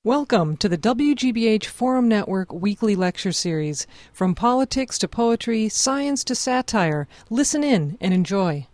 Welcome to the WGBH Forum Network weekly lecture series. From politics to poetry, science to satire, listen in and enjoy.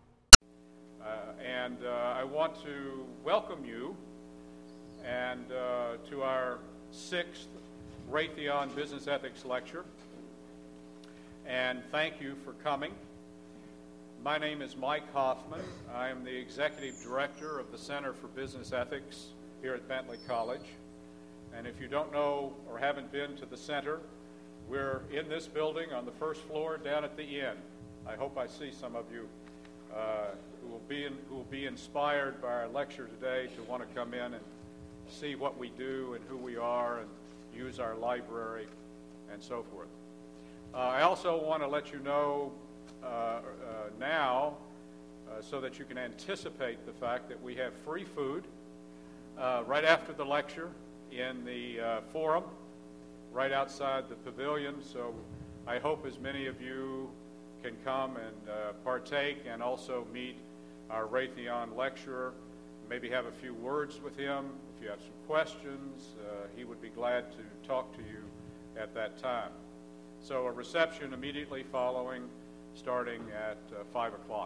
I want to welcome you and to our sixth Raytheon Business Ethics Lecture. And thank you for coming. My name is Mike Hoffman. I am the Executive Director of the Center for Business Ethics here at Bentley College. And if you don't know or haven't been to the center, we're in this building on the first floor down at the inn. I hope I see some of you who will be inspired by our lecture today to want to come in and see what we do and who we are and use our library and so forth. I also want to let you know now so that you can anticipate the fact that we have free food right after the lecture in the forum right outside the pavilion. So I hope as many of you can come and partake and also meet our Raytheon lecturer, maybe have a few words with him. If you have some questions, he would be glad to talk to you at that time. So a reception immediately following, starting at 5 o'clock.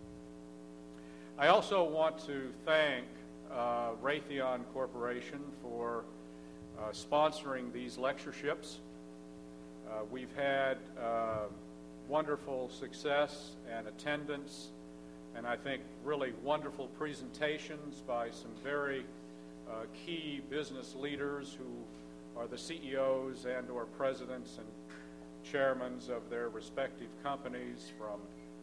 I also want to thank Raytheon Corporation for sponsoring these lectureships. We've had wonderful success and attendance, and I think really wonderful presentations by some very key business leaders who are the CEOs and or presidents and chairmen of their respective companies, from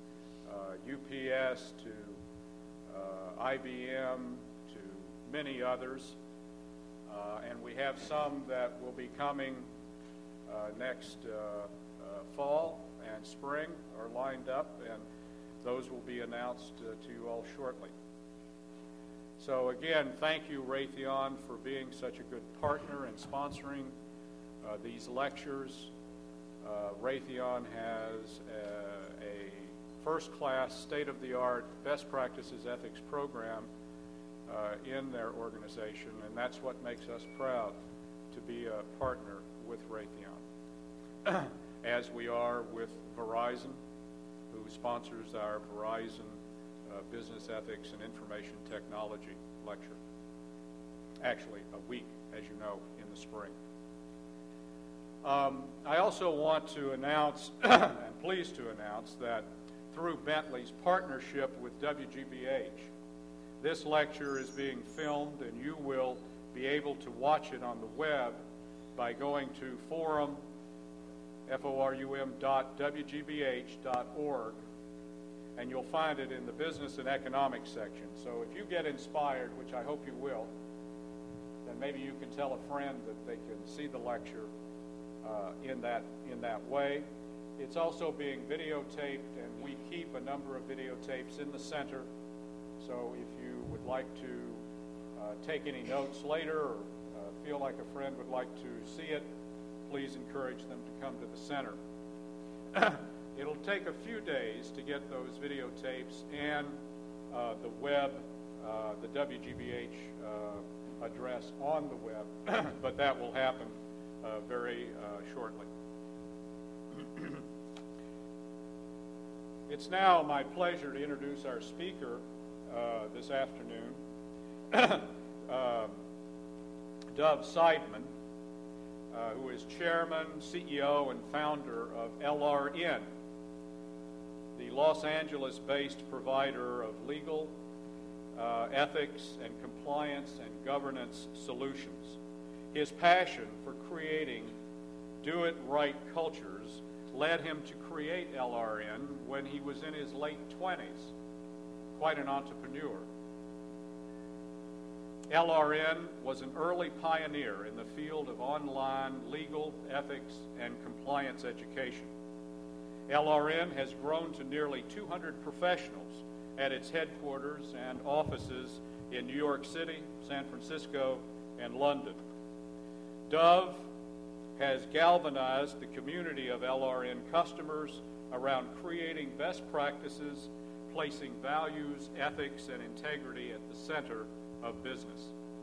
UPS to IBM to many others. And we have some that will be coming next fall and spring are lined up, and those will be announced to you all shortly. So again, thank you, Raytheon, for being such a good partner in sponsoring these lectures. Raytheon has a first-class, state-of-the-art best practices ethics program in their organization, and that's what makes us proud to be a partner with Raytheon, as we are with Verizon, who sponsors our Verizon Business Ethics and Information Technology lecture. Actually, a week, as you know, in the spring. I also want to announce, and pleased to announce, that through Bentley's partnership with WGBH, this lecture is being filmed, and you will be able to watch it on the web by going to forum.wgbh.org, and you'll find it in the business and economics section. So if you get inspired, which I hope you will, then maybe you can tell a friend that they can see the lecture in that way. It's also being videotaped, and we keep a number of videotapes in the center. So if you would like to take any notes later, or feel like a friend would like to see it, please encourage them to come to the center. It'll take a few days to get those videotapes and the web, the WGBH address on the web, but that will happen very shortly. It's now my pleasure to introduce our speaker this afternoon, Dov Seidman, who is chairman, CEO, and founder of LRN, the Los Angeles-based provider of legal, ethics, and compliance and governance solutions. His passion for creating do-it-right cultures led him to create LRN when he was in his late 20s, quite an entrepreneur. LRN was an early pioneer in the field of online legal, ethics, and compliance education. LRN has grown to nearly 200 professionals at its headquarters and offices in New York City, San Francisco, and London. Dov has galvanized the community of LRN customers around creating best practices, placing values, ethics, and integrity at the center of business.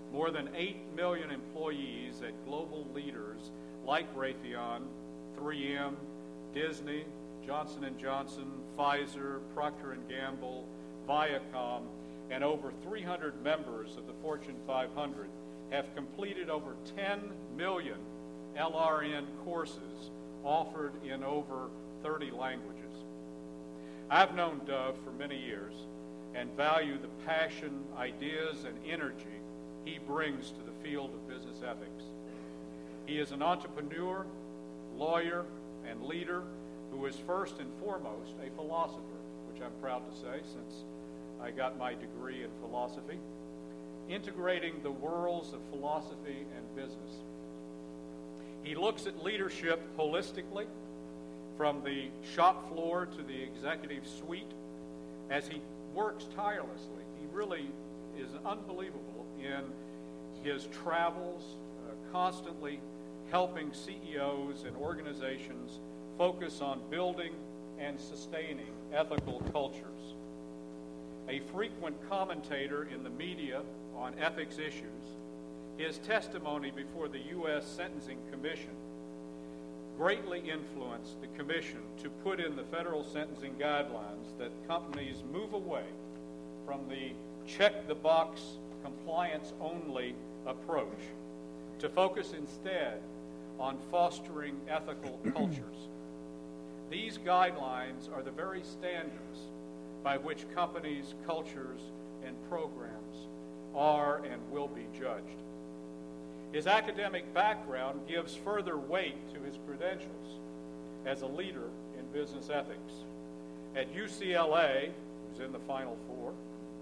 more than 8 million employees at global leaders like Raytheon, 3M, Disney, Johnson & Johnson, Pfizer, Procter & Gamble, Viacom, and over 300 members of the Fortune 500 have completed over 10 million LRN courses offered in over 30 languages. I've known Dov for many years and value the passion, ideas, and energy he brings to the field of business ethics. He is an entrepreneur, lawyer, and leader who is first and foremost a philosopher, which I'm proud to say since I got my degree in philosophy, integrating the worlds of philosophy and business. He looks at leadership holistically, from the shop floor to the executive suite, as he works tirelessly. He really is unbelievable in his travels, constantly helping CEOs and organizations focus on building and sustaining ethical cultures. A frequent commentator in the media on ethics issues, his testimony before the U.S. Sentencing Commission greatly influenced the commission to put in the federal sentencing guidelines that companies move away from the check-the-box, compliance-only approach to focus instead on fostering ethical cultures. These guidelines are the very standards by which companies, cultures, and programs are and will be judged. His academic background gives further weight to his credentials as a leader in business ethics. At UCLA, who's in the Final Four,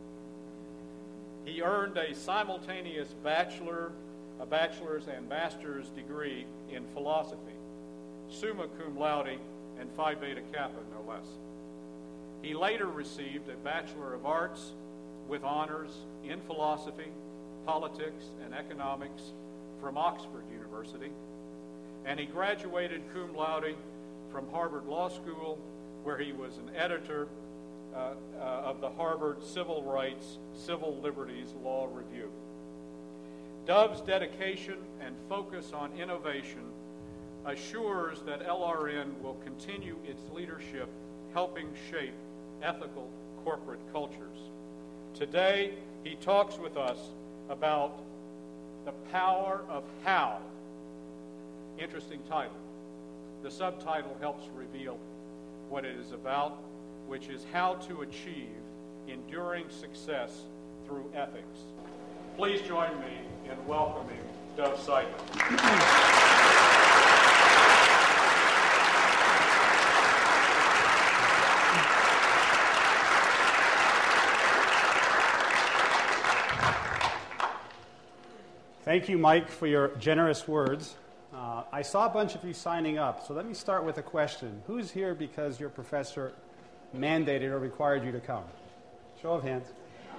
he earned a simultaneous bachelor's and master's degree in philosophy, summa cum laude, and Phi Beta Kappa, no less. He later received a Bachelor of Arts with honors in philosophy, politics, and economics from Oxford University, and he graduated cum laude from Harvard Law School, where he was an editor of the Harvard Civil Rights, Civil Liberties Law Review. Dov's dedication and focus on innovation assures that LRN will continue its leadership helping shape ethical corporate cultures. Today, he talks with us about the power of how. Interesting title. The subtitle helps reveal what it is about, which is how to achieve enduring success through ethics. Please join me in welcoming Dov Seidman. Thank you, Mike, for your generous words. I saw a bunch of you signing up, so let me start with a question. Who's here because your professor mandated or required you to come? Show of hands.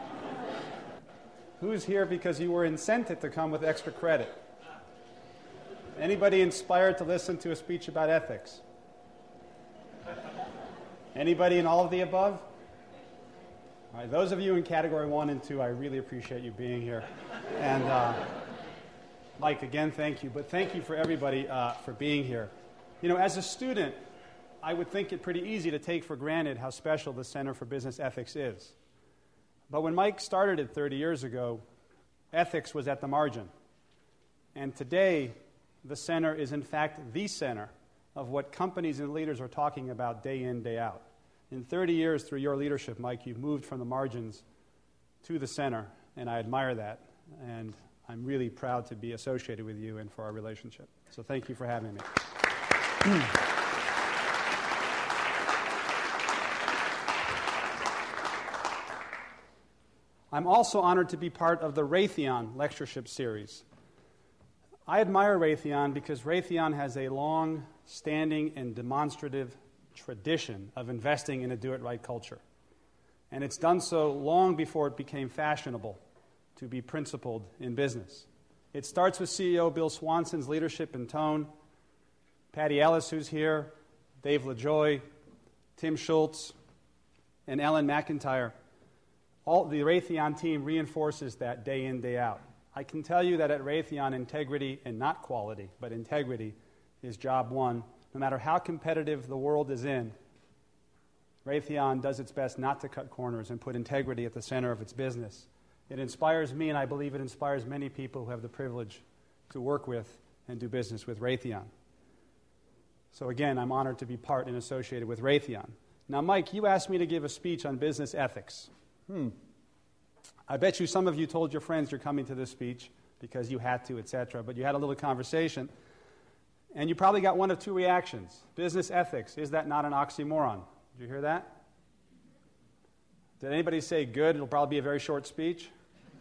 Who's here because you were incented to come with extra credit? Anybody inspired to listen to a speech about ethics? Anybody in all of the above? All right, those of you in category 1 and 2, I really appreciate you being here. And Mike, again, thank you. But thank you for everybody for being here. You know, as a student, I would think it pretty easy to take for granted how special the Center for Business Ethics is. But when Mike started it 30 years ago, ethics was at the margin. And today, the center is in fact the center of what companies and leaders are talking about day in, day out. In 30 years, through your leadership, Mike, you've moved from the margins to the center, and I admire that. And I'm really proud to be associated with you and for our relationship. So thank you for having me. I'm also honored to be part of the Raytheon Lectureship Series. I admire Raytheon because Raytheon has a long-standing and demonstrative tradition of investing in a do-it-right culture. And it's done so long before it became fashionable to be principled in business. It starts with CEO Bill Swanson's leadership and tone, Patty Ellis, who's here, Dave LaJoy, Tim Schultz, and Ellen McIntyre. All the Raytheon team reinforces that day in, day out. I can tell you that at Raytheon, integrity, and not quality, but integrity, is job one. No matter how competitive the world is in, Raytheon does its best not to cut corners and put integrity at the center of its business. It inspires me, and I believe it inspires many people who have the privilege to work with and do business with Raytheon. So again, I'm honored to be part and associated with Raytheon. Now, Mike, you asked me to give a speech on business ethics. I bet you some of you told your friends you're coming to this speech because you had to, etc., but you had a little conversation, and you probably got one of two reactions. Business ethics, is that not an oxymoron? Did you hear that? Did anybody say good? It'll probably be a very short speech.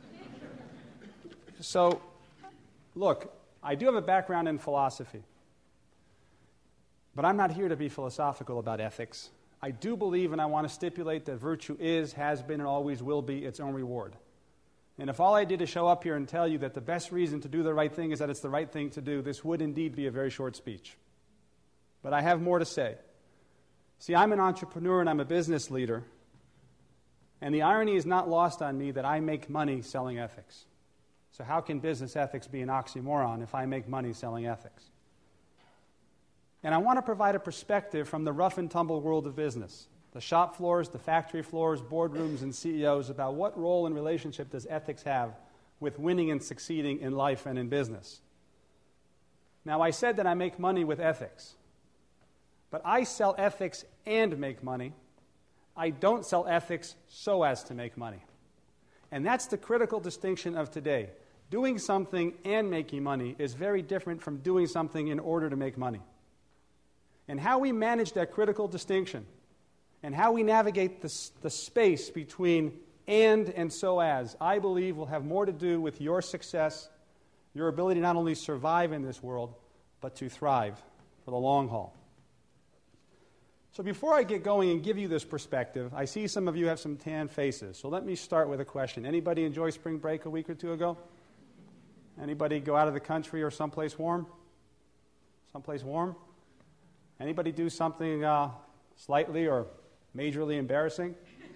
So, look, I do have a background in philosophy, but I'm not here to be philosophical about ethics. I do believe, and I want to stipulate, that virtue is, has been, and always will be its own reward. And if all I did is show up here and tell you that the best reason to do the right thing is that it's the right thing to do, this would indeed be a very short speech. But I have more to say. See, I'm an entrepreneur and I'm a business leader, and the irony is not lost on me that I make money selling ethics. So how can business ethics be an oxymoron if I make money selling ethics? And I want to provide a perspective from the rough and tumble world of business, the shop floors, the factory floors, boardrooms, and CEOs, about what role and relationship does ethics have with winning and succeeding in life and in business. Now, I said that I make money with ethics, but I sell ethics and make money. I don't sell ethics so as to make money. And that's the critical distinction of today. Doing something and making money is very different from doing something in order to make money. And how we manage that critical distinction and how we navigate the space between and so as, I believe, will have more to do with your success, your ability to not only survive in this world, but to thrive for the long haul. So before I get going and give you this perspective, I see some of you have some tan faces. So let me start with a question. Anybody enjoy spring break a week or two ago? Anybody go out of the country or someplace warm? Someplace warm? Anybody do something slightly or majorly embarrassing?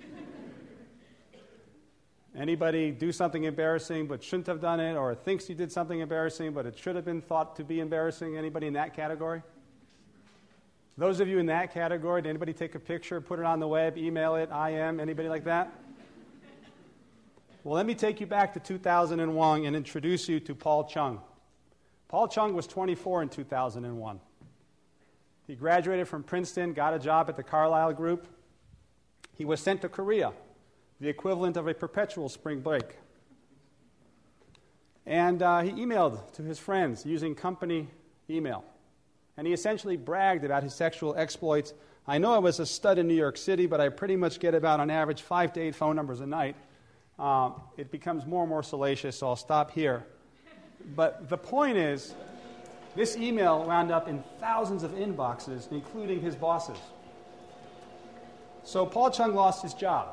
Anybody do something embarrassing but shouldn't have done it, or thinks you did something embarrassing but it should have been thought to be embarrassing? Anybody in that category? Those of you in that category, did anybody take a picture, put it on the web, email it, IM, anybody like that? Well, let me take you back to 2001 and introduce you to Paul Chung. Paul Chung was 24 in 2001. He graduated from Princeton, got a job at the Carlyle Group. He was sent to Korea, the equivalent of a perpetual spring break. And he emailed to his friends using company email. And he essentially bragged about his sexual exploits. I know I was a stud in New York City, but I pretty much get about, on average, 5 to 8 phone numbers a night. It becomes more and more salacious, so I'll stop here. But the point is, this email wound up in thousands of inboxes, including his bosses. So Paul Chung lost his job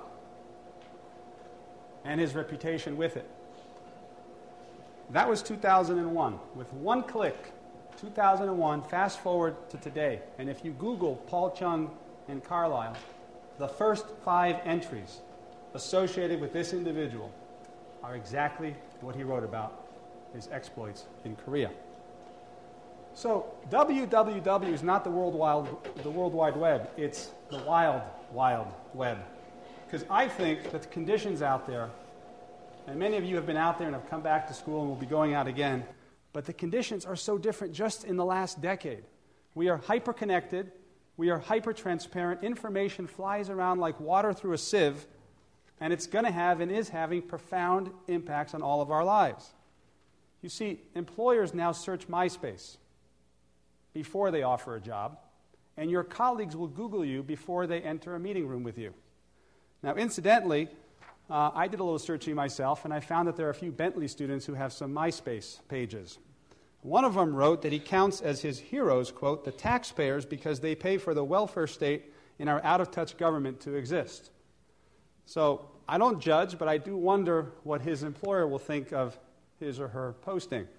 and his reputation with it. That was 2001. With one click, 2001, fast forward to today, and if you Google Paul Chung and Carlyle, the first 5 entries associated with this individual are exactly what he wrote about, his exploits in Korea. So www is not the World Wide Web, it's the wild, wild web. Because I think that the conditions out there, and many of you have been out there and have come back to school and will be going out again, but the conditions are so different just in the last decade. We are hyper-connected, we are hyper-transparent, information flies around like water through a sieve, and it's going to have and is having profound impacts on all of our lives. You see, employers now search MySpace before they offer a job, and your colleagues will Google you before they enter a meeting room with you. Now, incidentally, I did a little searching myself, and I found that there are a few Bentley students who have some MySpace pages. One of them wrote that he counts as his heroes, quote, the taxpayers because they pay for the welfare state in our out-of-touch government to exist. So I don't judge, but I do wonder what his employer will think of his or her posting.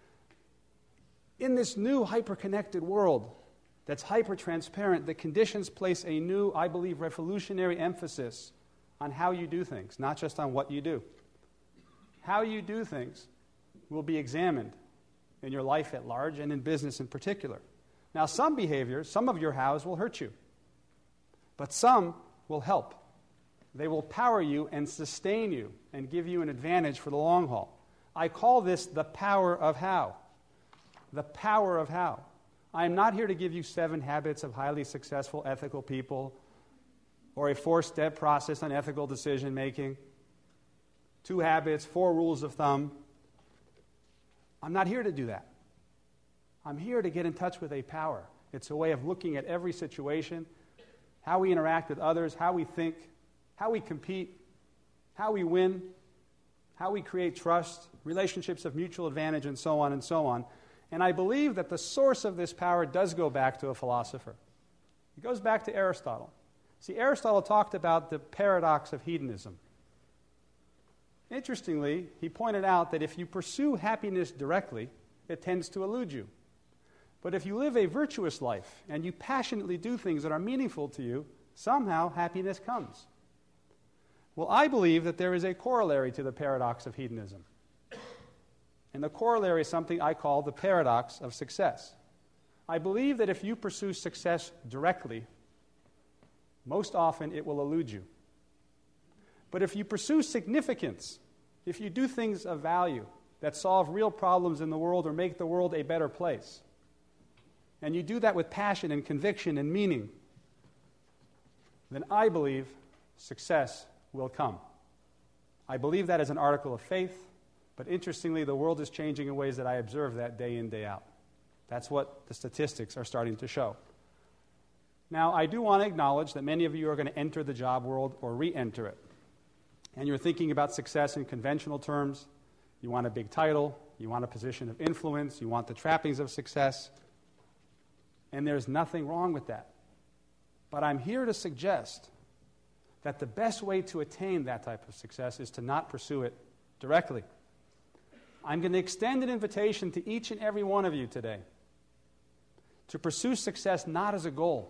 In this new hyper-connected world that's hyper-transparent, the conditions place a new, I believe, revolutionary emphasis on how you do things, not just on what you do. How you do things will be examined in your life at large and in business in particular. Now, some behaviors, some of your hows will hurt you, but some will help. They will power you and sustain you and give you an advantage for the long haul. I call this the power of how. The power of how. I am not here to give you 7 habits of highly successful ethical people or a 4-step process on ethical decision making, 2 habits, 4 rules of thumb. I'm not here to do that. I'm here to get in touch with a power. It's a way of looking at every situation, how we interact with others, how we think, how we compete, how we win, how we create trust, relationships of mutual advantage, and so on and so on. And I believe that the source of this power does go back to a philosopher. It goes back to Aristotle. See, Aristotle talked about the paradox of hedonism. Interestingly, he pointed out that if you pursue happiness directly, it tends to elude you. But if you live a virtuous life and you passionately do things that are meaningful to you, somehow happiness comes. Well, I believe that there is a corollary to the paradox of hedonism. And the corollary is something I call the paradox of success. I believe that if you pursue success directly, most often it will elude you. But if you pursue significance, if you do things of value that solve real problems in the world or make the world a better place, and you do that with passion and conviction and meaning, then I believe success will come. I believe that as an article of faith, but interestingly, the world is changing in ways that I observe that day in, day out. That's what the statistics are starting to show. Now, I do want to acknowledge that many of you are going to enter the job world or re-enter it. And you're thinking about success in conventional terms. You want a big title. You want a position of influence. You want the trappings of success. And there's nothing wrong with that. But I'm here to suggest that the best way to attain that type of success is to not pursue it directly. I'm going to extend an invitation to each and every one of you today to pursue success not as a goal,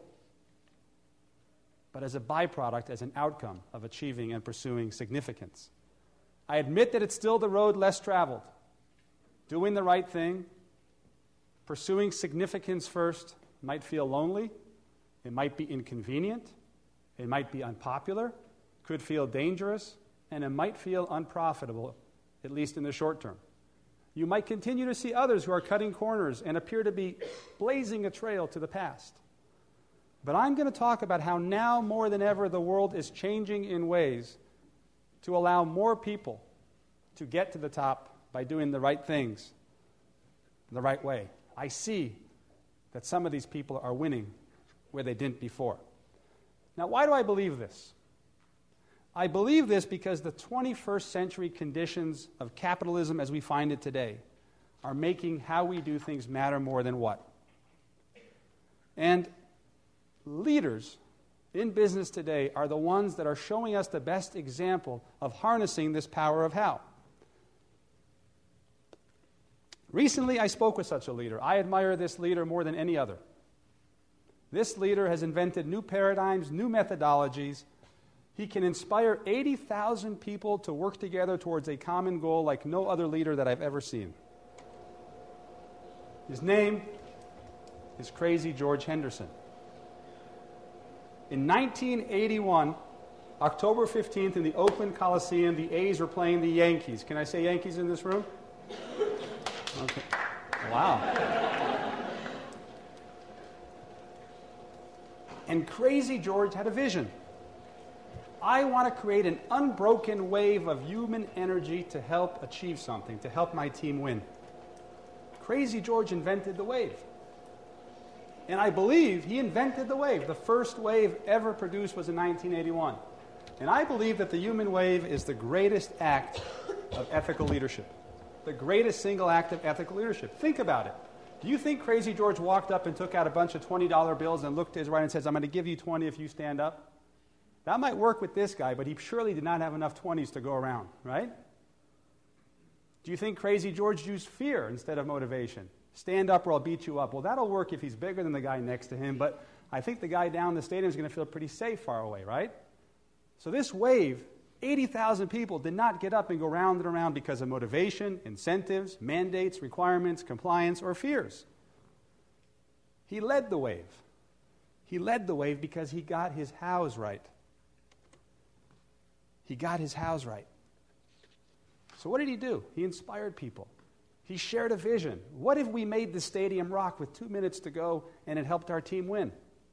but as a byproduct, as an outcome of achieving and pursuing significance. I admit that it's still the road less traveled. Doing the right thing, pursuing significance first, might feel lonely, it might be inconvenient, it might be unpopular, could feel dangerous, and it might feel unprofitable, at least in the short term. You might continue to see others who are cutting corners and appear to be blazing a trail to the past. But I'm going to talk about how now more than ever the world is changing in ways to allow more people to get to the top by doing the right things the right way. I see that some of these people are winning where they didn't before. Now, why do I believe this? I believe this because the 21st century conditions of capitalism as we find it today are making how we do things matter more than what. And leaders in business today are the ones that are showing us the best example of harnessing this power of how. Recently, I spoke with such a leader. I admire this leader more than any other. This leader has invented new paradigms, new methodologies. He can inspire 80,000 people to work together towards a common goal like no other leader that I've ever seen. His name is Crazy George Henderson. In 1981, October 15th, in the Oakland Coliseum, the A's were playing the Yankees. Can I say Yankees in this room? Okay. Wow. And Crazy George had a vision. I want to create an unbroken wave of human energy to help achieve something, to help my team win. Crazy George invented the wave. And I believe he invented the wave. The first wave ever produced was in 1981. And I believe that the human wave is the greatest act of ethical leadership. The greatest single act of ethical leadership. Think about it. Do you think Crazy George walked up and took out a bunch of $20 bills and looked to his right and says, I'm going to give you 20 if you stand up? That might work with this guy, but he surely did not have enough 20s to go around, right? Do you think Crazy George used fear instead of motivation? Stand up or I'll beat you up. Well, that'll work if he's bigger than the guy next to him, but I think the guy down the stadium is going to feel pretty safe far away, right? So this wave 80,000 people did not get up and go round and around because of motivation, incentives, mandates, requirements, compliance, or fears. He led the wave. He led the wave because he got his house right. He got his house right. So what did he do? He inspired people. He shared a vision. What if we made the stadium rock with 2 minutes to go and it helped our team win?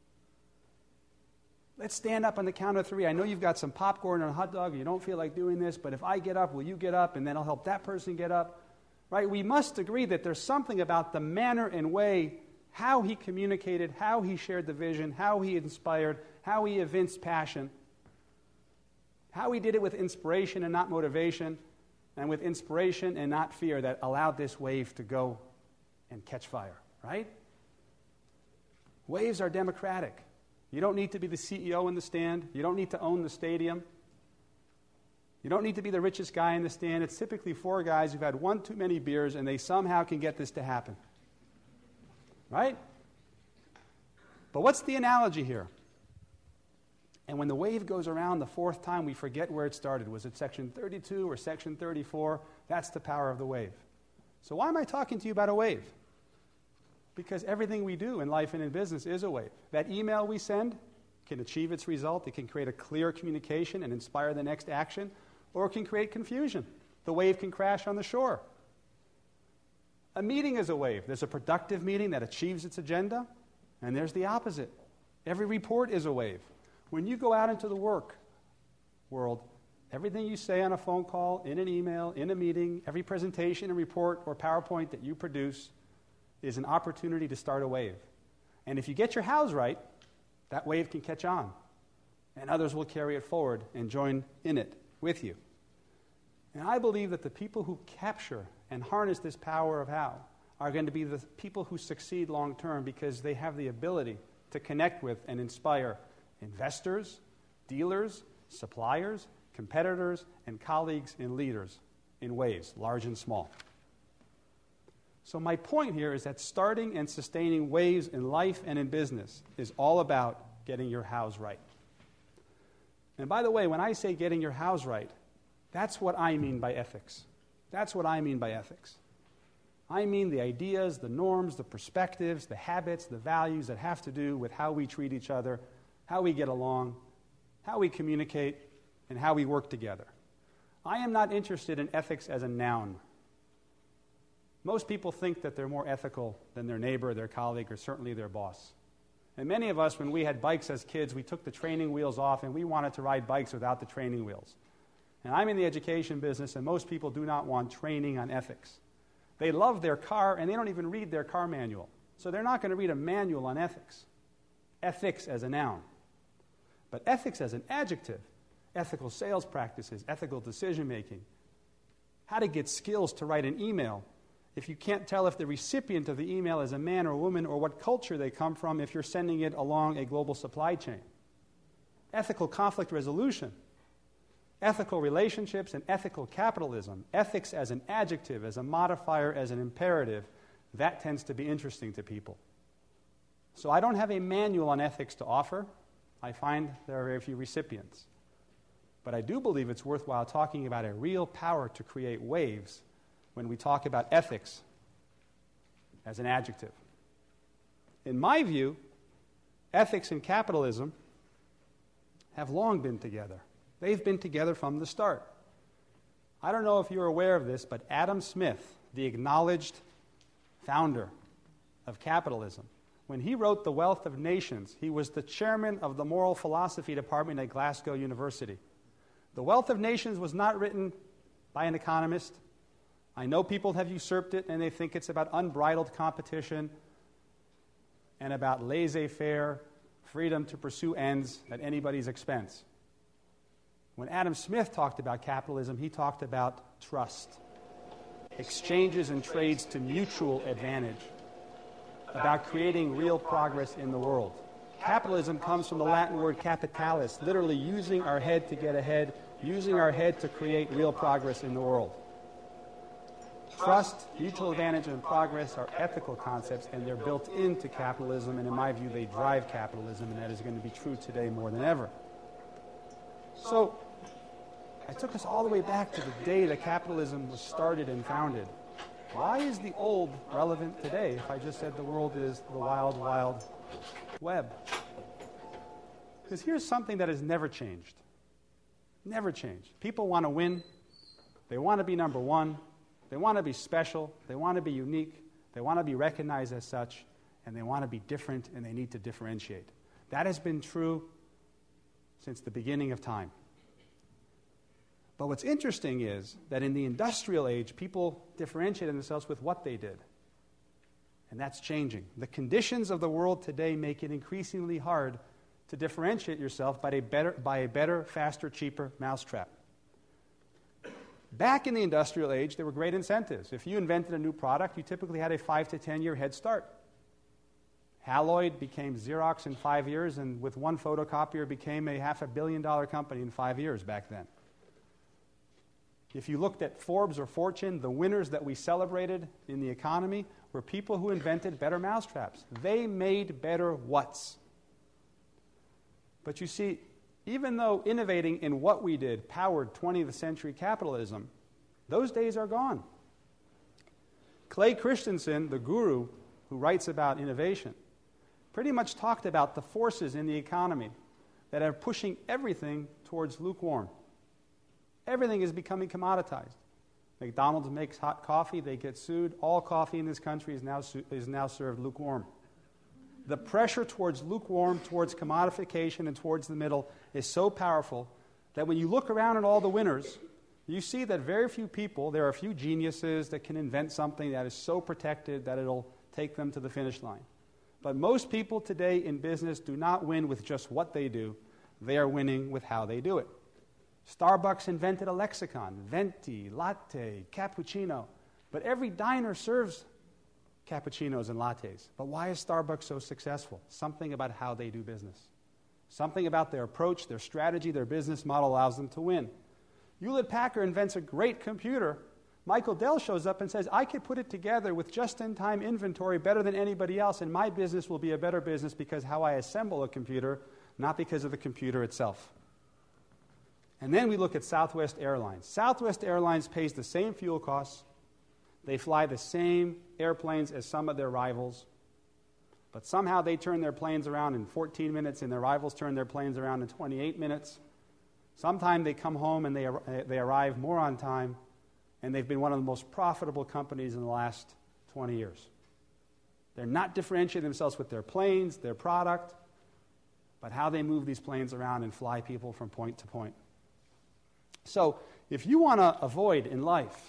Let's stand up on the count of 3. I know you've got some popcorn and a hot dog and you don't feel like doing this, but if I get up, will you get up? And then I'll help that person get up. Right? We must agree that there's something about the manner and way, how he communicated, how he shared the vision, how he inspired, how he evinced passion, how he did it with inspiration and not motivation, and with inspiration and not fear that allowed this wave to go and catch fire, right? Waves are democratic. You don't need to be the CEO in the stand. You don't need to own the stadium. You don't need to be the richest guy in the stand. It's typically 4 guys who've had 1 too many beers and they somehow can get this to happen. Right? But what's the analogy here? And when the wave goes around the 4th time, we forget where it started. Was it section 32 or section 34? That's the power of the wave. So why am I talking to you about a wave? Because everything we do in life and in business is a wave. That email we send can achieve its result. It can create a clear communication and inspire the next action, or it can create confusion. The wave can crash on the shore. A meeting is a wave. There's a productive meeting that achieves its agenda, and there's the opposite. Every report is a wave. When you go out into the work world, everything you say on a phone call, in an email, in a meeting, every presentation and report or PowerPoint that you produce is an opportunity to start a wave. And if you get your house right, that wave can catch on, and others will carry it forward and join in it with you. And I believe that the people who capture and harness this power of how are going to be the people who succeed long term, because they have the ability to connect with and inspire investors, dealers, suppliers, competitors, and colleagues and leaders in waves, large and small. So my point here is that starting and sustaining waves in life and in business is all about getting your house right. And by the way, when I say getting your house right, that's what I mean by ethics. That's what I mean by ethics. I mean the ideas, the norms, the perspectives, the habits, the values that have to do with how we treat each other, how we get along, how we communicate, and how we work together. I am not interested in ethics as a noun. Most people think that they're more ethical than their neighbor, their colleague, or certainly their boss. And many of us, when we had bikes as kids, we took the training wheels off and we wanted to ride bikes without the training wheels. And I'm in the education business, and most people do not want training on ethics. They love their car, and they don't even read their car manual. So they're not going to read a manual on ethics. Ethics as a noun. But ethics as an adjective, ethical sales practices, ethical decision-making, how to get skills to write an email if you can't tell if the recipient of the email is a man or woman or what culture they come from if you're sending it along a global supply chain. Ethical conflict resolution, ethical relationships, and ethical capitalism. Ethics as an adjective, as a modifier, as an imperative, that tends to be interesting to people. So I don't have a manual on ethics to offer. I find there are very few recipients. But I do believe it's worthwhile talking about a real power to create waves when we talk about ethics as an adjective. In my view, ethics and capitalism have long been together. They've been together from the start. I don't know if you're aware of this, but Adam Smith, the acknowledged founder of capitalism, when he wrote The Wealth of Nations, he was the chairman of the moral philosophy department at Glasgow University. The Wealth of Nations was not written by an economist. I know people have usurped it, and they think it's about unbridled competition and about laissez-faire, freedom to pursue ends at anybody's expense. When Adam Smith talked about capitalism, he talked about trust, exchanges and trades to mutual advantage, about creating real progress in the world. Capitalism comes from the Latin word capitalis, literally using our head to get ahead, using our head to create real progress in the world. Trust, mutual advantage, and progress are ethical concepts, and they're built into capitalism, and in my view, they drive capitalism, and that is going to be true today more than ever. So, I took us all the way back to the day that capitalism was started and founded. Why is the old relevant today if I just said the world is the wild, wild web? Because here's something that has never changed. Never changed. People want to win. They want to be number one. They want to be special. They want to be unique. They want to be recognized as such. And they want to be different, and they need to differentiate. That has been true since the beginning of time. But what's interesting is that in the industrial age, people differentiated themselves with what they did. And that's changing. The conditions of the world today make it increasingly hard to differentiate yourself by a better, faster, cheaper mousetrap. Back in the industrial age, there were great incentives. If you invented a new product, you typically had a 5 to 10 year head start. Haloid became Xerox in 5 years, and with one photocopier became a $500 million company in 5 years back then. If you looked at Forbes or Fortune, the winners that we celebrated in the economy were people who invented better mousetraps. They made better whats. But you see, even though innovating in what we did powered 20th century capitalism, those days are gone. Clay Christensen, the guru who writes about innovation, pretty much talked about the forces in the economy that are pushing everything towards lukewarm. Everything is becoming commoditized. McDonald's makes hot coffee, they get sued. All coffee in this country is now served lukewarm. The pressure towards lukewarm, towards commodification, and towards the middle is so powerful that when you look around at all the winners, you see that very few people, there are a few geniuses that can invent something that is so protected that it'll take them to the finish line. But most people today in business do not win with just what they do. They are winning with how they do it. Starbucks invented a lexicon, venti, latte, cappuccino. But every diner serves cappuccinos and lattes. But why is Starbucks so successful? Something about how they do business. Something about their approach, their strategy, their business model allows them to win. Hewlett-Packard invents a great computer. Michael Dell shows up and says, I could put it together with just-in-time inventory better than anybody else, and my business will be a better business because how I assemble a computer, not because of the computer itself. And then we look at Southwest Airlines. Southwest Airlines pays the same fuel costs. They fly the same airplanes as some of their rivals. But somehow they turn their planes around in 14 minutes, and their rivals turn their planes around in 28 minutes. Sometimes they come home and they arrive more on time, and they've been one of the most profitable companies in the last 20 years. They're not differentiating themselves with their planes, their product, but how they move these planes around and fly people from point to point. So, if you want to avoid in life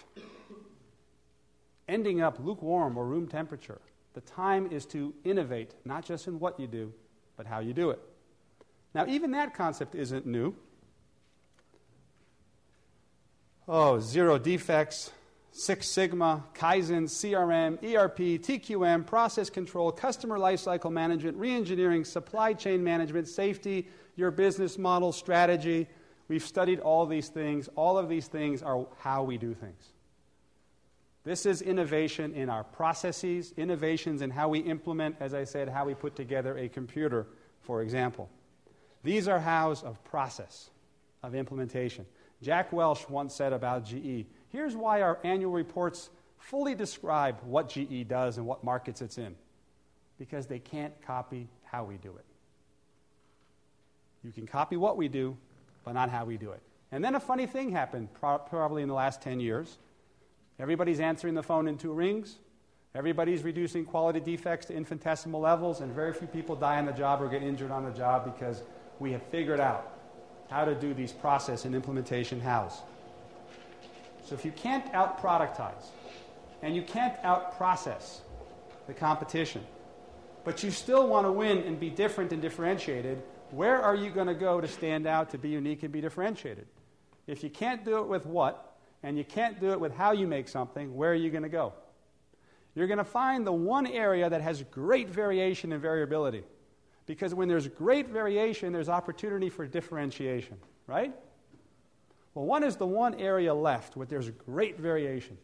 ending up lukewarm or room temperature, the time is to innovate, not just in what you do, but how you do it. Now, even that concept isn't new. Zero defects, Six Sigma, Kaizen, CRM, ERP, TQM, process control, customer lifecycle management, re-engineering, supply chain management, safety, your business model, strategy. We've studied all these things. All of these things are how we do things. This is innovation in our processes, innovations in how we implement, as I said, how we put together a computer, for example. These are hows of process, of implementation. Jack Welch once said about GE, here's why our annual reports fully describe what GE does and what markets it's in. Because they can't copy how we do it. You can copy what we do, but not how we do it. And then a funny thing happened probably in the last 10 years. Everybody's answering the phone in 2 rings. Everybody's reducing quality defects to infinitesimal levels, and very few people die on the job or get injured on the job because we have figured out how to do these process and implementation hows. So if you can't out-productize and you can't out-process the competition, but you still want to win and be different and differentiated, where are you going to go to stand out, to be unique and be differentiated? If you can't do it with what, and you can't do it with how you make something, where are you going to go? You're going to find the one area that has great variation and variability. Because when there's great variation, there's opportunity for differentiation, right? Well, one is the one area left where there's great variation.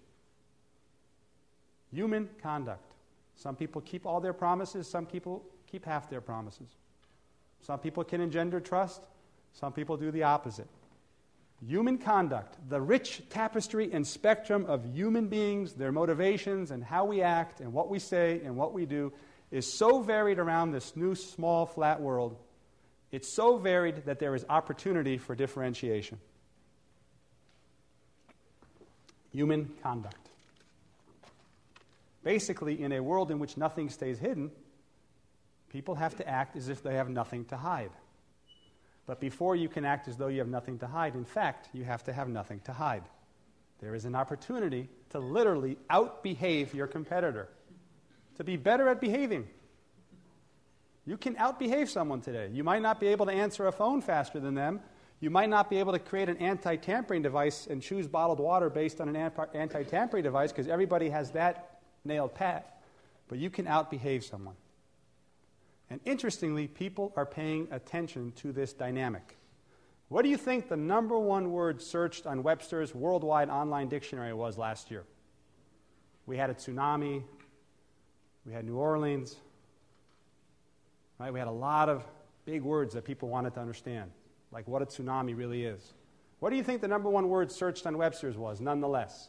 Human conduct. Some people keep all their promises, some people keep half their promises. Some people can engender trust, some people do the opposite. Human conduct, the rich tapestry and spectrum of human beings, their motivations, and how we act, and what we say, and what we do, is so varied around this new, small, flat world. It's so varied that there is opportunity for differentiation. Human conduct. Basically, in a world in which nothing stays hidden, people have to act as if they have nothing to hide. But before you can act as though you have nothing to hide, in fact, you have to have nothing to hide. There is an opportunity to literally outbehave your competitor, to be better at behaving. You can outbehave someone today. You might not be able to answer a phone faster than them. You might not be able to create an anti-tampering device and choose bottled water based on an anti-tampering device because everybody has that nailed pat. But you can outbehave someone. And interestingly, people are paying attention to this dynamic. What do you think the number one word searched on Webster's worldwide online dictionary was last year? We had a tsunami. We had New Orleans. Right? We had a lot of big words that people wanted to understand, like what a tsunami really is. What do you think the number one word searched on Webster's was, nonetheless?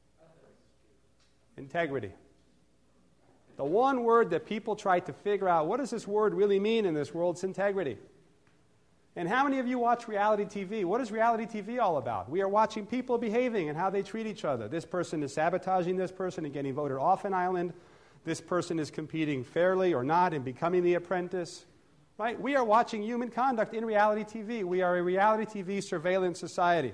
Integrity. The one word that people try to figure out, what does this word really mean in this world? It's integrity. And how many of you watch reality TV? What is reality TV all about? We are watching people behaving and how they treat each other. This person is sabotaging this person and getting voted off an island. This person is competing fairly or not and becoming the apprentice. Right? We are watching human conduct in reality TV. We are a reality TV surveillance society.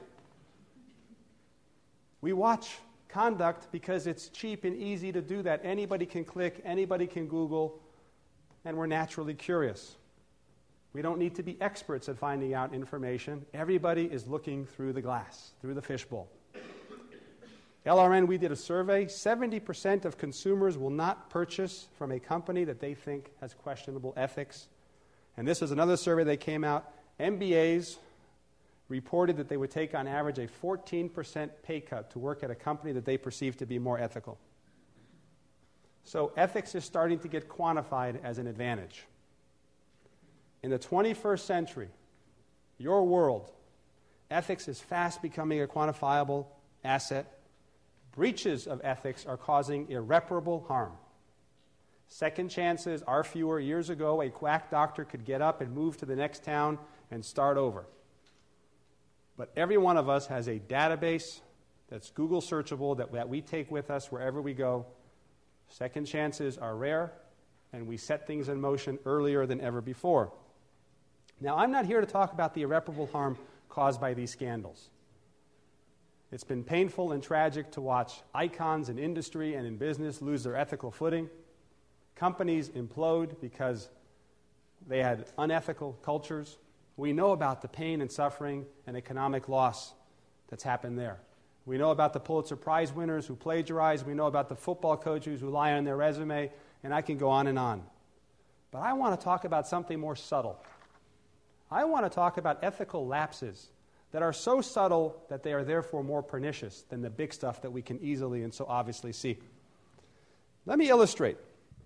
We watch conduct because it's cheap and easy to do that. Anybody can click, anybody can Google, and we're naturally curious. We don't need to be experts at finding out information. Everybody is looking through the glass, through the fishbowl. LRN, we did a survey. 70% of consumers will not purchase from a company that they think has questionable ethics. And this is another survey that came out. MBAs reported that they would take on average a 14% pay cut to work at a company that they perceive to be more ethical. So ethics is starting to get quantified as an advantage. In the 21st century, your world, ethics is fast becoming a quantifiable asset. Breaches of ethics are causing irreparable harm. Second chances are fewer. Years ago, a quack doctor could get up and move to the next town and start over. But every one of us has a database that's Google searchable that we take with us wherever we go. Second chances are rare, and we set things in motion earlier than ever before. Now, I'm not here to talk about the irreparable harm caused by these scandals. It's been painful and tragic to watch icons in industry and in business lose their ethical footing. Companies implode because they had unethical cultures. We know about the pain and suffering and economic loss that's happened there. We know about the Pulitzer Prize winners who plagiarize. We know about the football coaches who lie on their resume, and I can go on and on. But I want to talk about something more subtle. I want to talk about ethical lapses that are so subtle that they are therefore more pernicious than the big stuff that we can easily and so obviously see. Let me illustrate.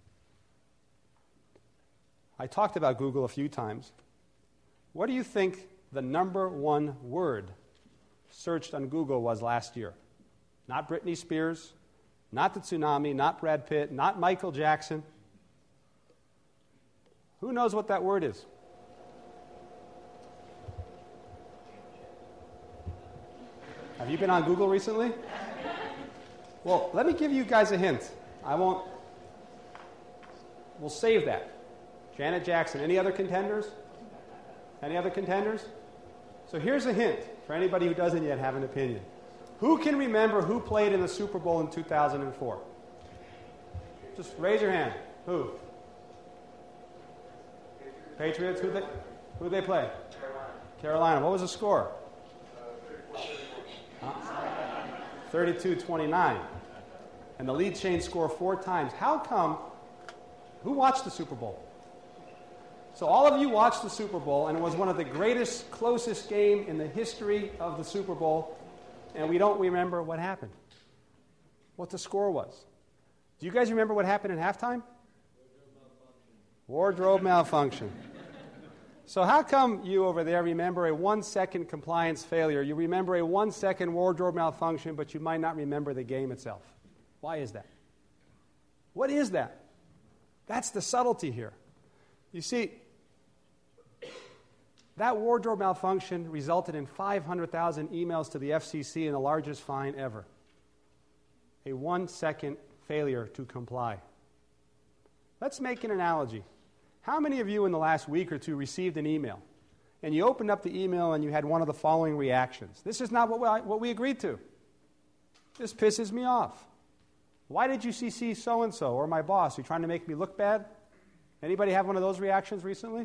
I talked about Google a few times. What do you think the number one word searched on Google was last year? Not Britney Spears, not the tsunami, not Brad Pitt, not Michael Jackson. Who knows what that word is? Have you been on Google recently? Well, let me give you guys a hint. We'll save that. Janet Jackson. Any other contenders? Any other contenders? So here's a hint for anybody who doesn't yet have an opinion. Who can remember who played in the Super Bowl in 2004? Just raise your hand. Who? Patriots? Who'd they play? Carolina. What was the score? 32-29. And the lead changed score 4 times. How come? Who watched the Super Bowl? So all of you watched the Super Bowl, and it was one of the greatest, closest game in the history of the Super Bowl, and we don't remember what happened, what the score was. Do you guys remember what happened at halftime? Wardrobe malfunction. So how come you over there remember a 1-second compliance failure? You remember a 1-second wardrobe malfunction, but you might not remember the game itself. Why is that? What is that? That's the subtlety here. You see, that wardrobe malfunction resulted in 500,000 emails to the FCC and the largest fine ever. A 1-second failure to comply. Let's make an analogy. How many of you in the last week or two received an email, and you opened up the email and you had one of the following reactions? This is not what we agreed to. This pisses me off. Why did you CC so-and-so or my boss? Are you trying to make me look bad? Anybody have one of those reactions recently?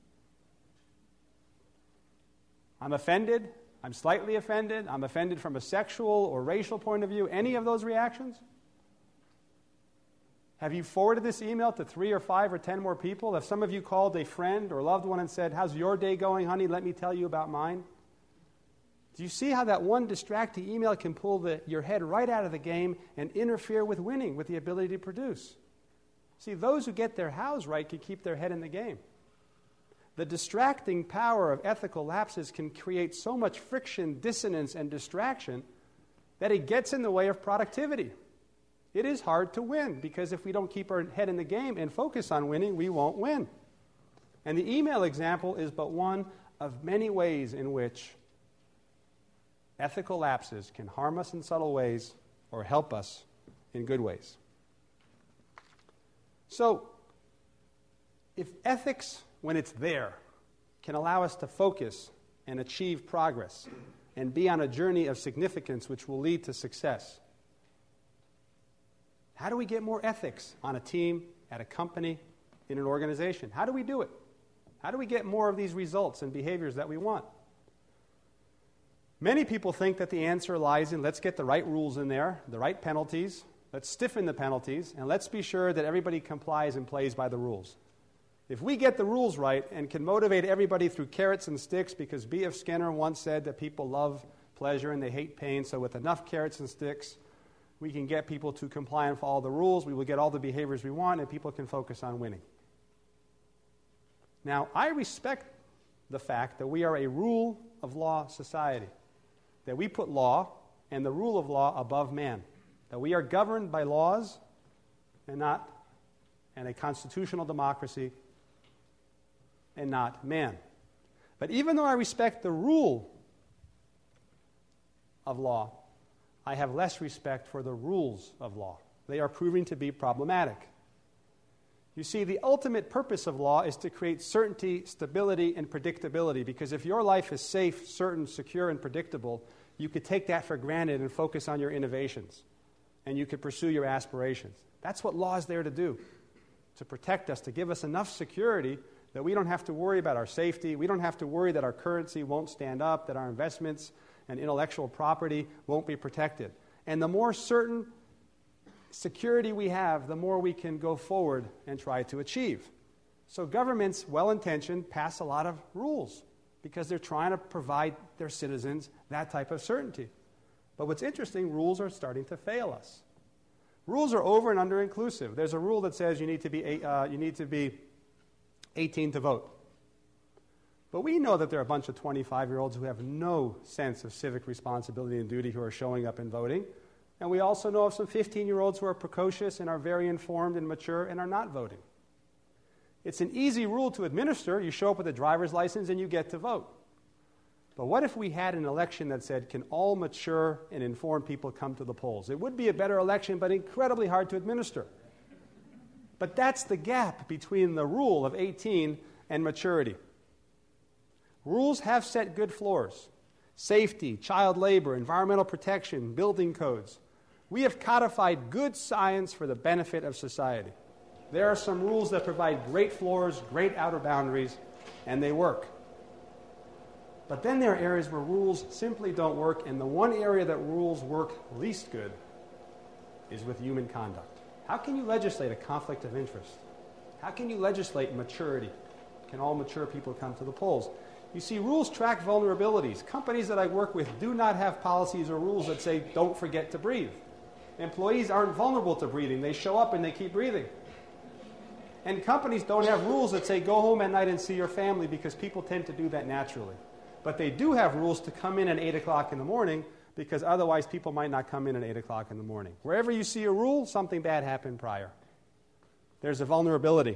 I'm offended. I'm slightly offended. I'm offended from a sexual or racial point of view. Any of those reactions? Have you forwarded this email to 3 or 5 or 10 more people? Have some of you called a friend or loved one and said, "How's your day going, honey? Let me tell you about mine"? Do you see how that one distracting email can pull your head right out of the game and interfere with winning, with the ability to produce? See, those who get their house right can keep their head in the game. The distracting power of ethical lapses can create so much friction, dissonance, and distraction that it gets in the way of productivity. It is hard to win because if we don't keep our head in the game and focus on winning, we won't win. And the email example is but one of many ways in which ethical lapses can harm us in subtle ways or help us in good ways. So, if ethics, when it's there, can allow us to focus and achieve progress and be on a journey of significance which will lead to success, how do we get more ethics on a team, at a company, in an organization? How do we do it? How do we get more of these results and behaviors that we want? Many people think that the answer lies in let's get the right rules in there, the right penalties, let's stiffen the penalties, and let's be sure that everybody complies and plays by the rules. If we get the rules right and can motivate everybody through carrots and sticks, because B.F. Skinner once said that people love pleasure and they hate pain, so with enough carrots and sticks, we can get people to comply and follow the rules, we will get all the behaviors we want, and people can focus on winning. Now, I respect the fact that we are a rule of law society, that we put law and the rule of law above man, that we are governed by laws and a constitutional democracy and not man. But even though I respect the rule of law, I have less respect for the rules of law. They are proving to be problematic. You see, the ultimate purpose of law is to create certainty, stability, and predictability, because if your life is safe, certain, secure, and predictable, you could take that for granted and focus on your innovations, and you could pursue your aspirations. That's what law is there to do, to protect us, to give us enough security that we don't have to worry about our safety, we don't have to worry that our currency won't stand up, that our investments and intellectual property won't be protected. And the more certain security we have, the more we can go forward and try to achieve. So governments, well-intentioned, pass a lot of rules because they're trying to provide their citizens that type of certainty. But what's interesting, rules are starting to fail us. Rules are over and under inclusive. There's a rule that says you need to be 18 to vote. But we know that there are a bunch of 25-year-olds who have no sense of civic responsibility and duty who are showing up and voting. And we also know of some 15-year-olds who are precocious and are very informed and mature and are not voting. It's an easy rule to administer. You show up with a driver's license and you get to vote. But what if we had an election that said, can all mature and informed people come to the polls? It would be a better election, but incredibly hard to administer. But that's the gap between the rule of 18 and maturity. Rules have set good floors. Safety, child labor, environmental protection, building codes. We have codified good science for the benefit of society. There are some rules that provide great floors, great outer boundaries, and they work. But then there are areas where rules simply don't work, and the one area that rules work least good is with human conduct. How can you legislate a conflict of interest? How can you legislate maturity? Can all mature people come to the polls? You see, rules track vulnerabilities. Companies that I work with do not have policies or rules that say, don't forget to breathe. Employees aren't vulnerable to breathing. They show up and they keep breathing. And companies don't have rules that say go home at night and see your family, because people tend to do that naturally. But they do have rules to come in at 8 o'clock in the morning, because otherwise people might not come in at 8 o'clock in the morning. Wherever you see a rule, something bad happened prior. There's a vulnerability.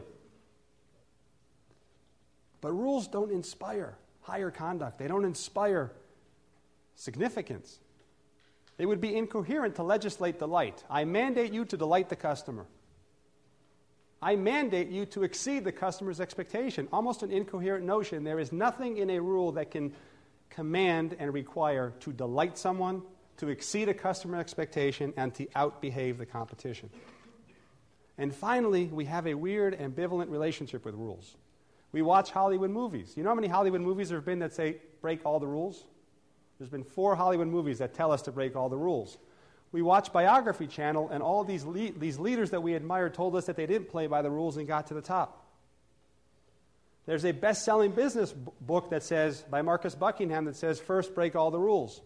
But rules don't inspire higher conduct. They don't inspire significance. It would be incoherent to legislate delight. I mandate you to delight the customer. I mandate you to exceed the customer's expectation. Almost an incoherent notion. There is nothing in a rule that can command and require to delight someone, to exceed a customer expectation, and to outbehave the competition. And finally, we have a weird, ambivalent relationship with rules. We watch Hollywood movies. You know how many Hollywood movies there have been that say, break all the rules? There's been 4 Hollywood movies that tell us to break all the rules. We watch Biography Channel, and all these leaders that we admire told us that they didn't play by the rules and got to the top. There's a best-selling business book that says, by Marcus Buckingham, that says, first break all the rules.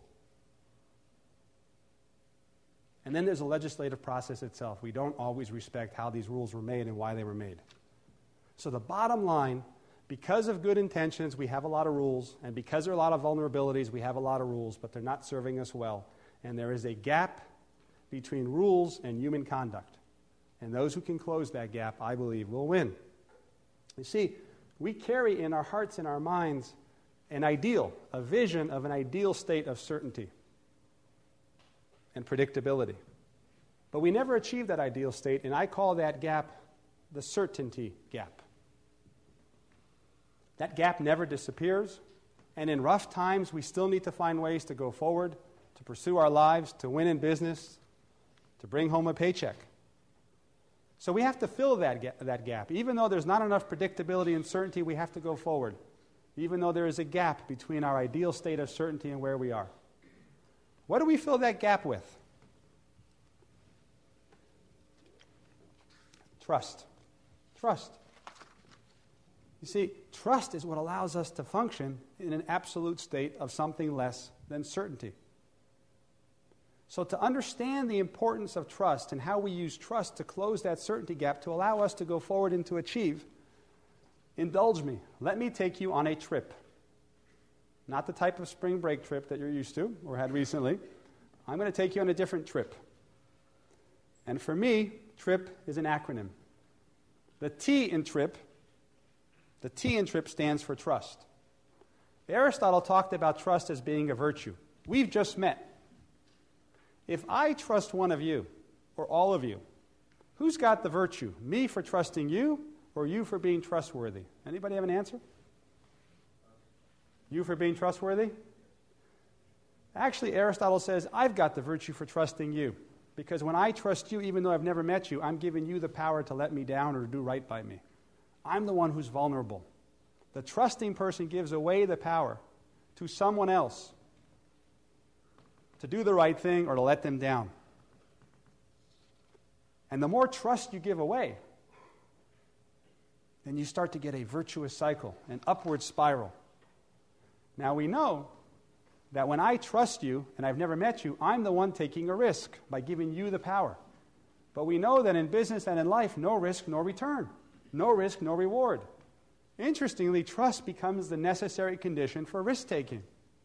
And then there's a legislative process itself. We don't always respect how these rules were made and why they were made. So the bottom line, because of good intentions, we have a lot of rules, and because there are a lot of vulnerabilities, we have a lot of rules, but they're not serving us well. And there is a gap between rules and human conduct. And those who can close that gap, I believe, will win. You see, we carry in our hearts and our minds an ideal, a vision of an ideal state of certainty and predictability. But we never achieve that ideal state, and I call that gap the certainty gap. That gap never disappears, and in rough times, we still need to find ways to go forward, to pursue our lives, to win in business, to bring home a paycheck. So we have to fill that gap. Even though there's not enough predictability and certainty, we have to go forward. Even though there is a gap between our ideal state of certainty and where we are. What do we fill that gap with? Trust. Trust. You see, trust is what allows us to function in an absolute state of something less than certainty. So to understand the importance of trust and how we use trust to close that certainty gap to allow us to go forward and to achieve, indulge me. Let me take you on a trip. Not the type of spring break trip that you're used to or had recently. I'm going to take you on a different trip. And for me, TRIP is an acronym. The T in TRIP stands for trust. Aristotle talked about trust as being a virtue. We've just met. If I trust one of you, or all of you, who's got the virtue? Me for trusting you, or you for being trustworthy? Anybody have an answer? You for being trustworthy? Actually, Aristotle says, I've got the virtue for trusting you. Because when I trust you, even though I've never met you, I'm giving you the power to let me down or to do right by me. I'm the one who's vulnerable. The trusting person gives away the power to someone else to do the right thing or to let them down. And the more trust you give away, then you start to get a virtuous cycle, an upward spiral. Now we know that when I trust you and I've never met you, I'm the one taking a risk by giving you the power. But we know that in business and in life, no risk, no return. No risk, no reward. Interestingly, trust becomes the necessary condition for risk-taking.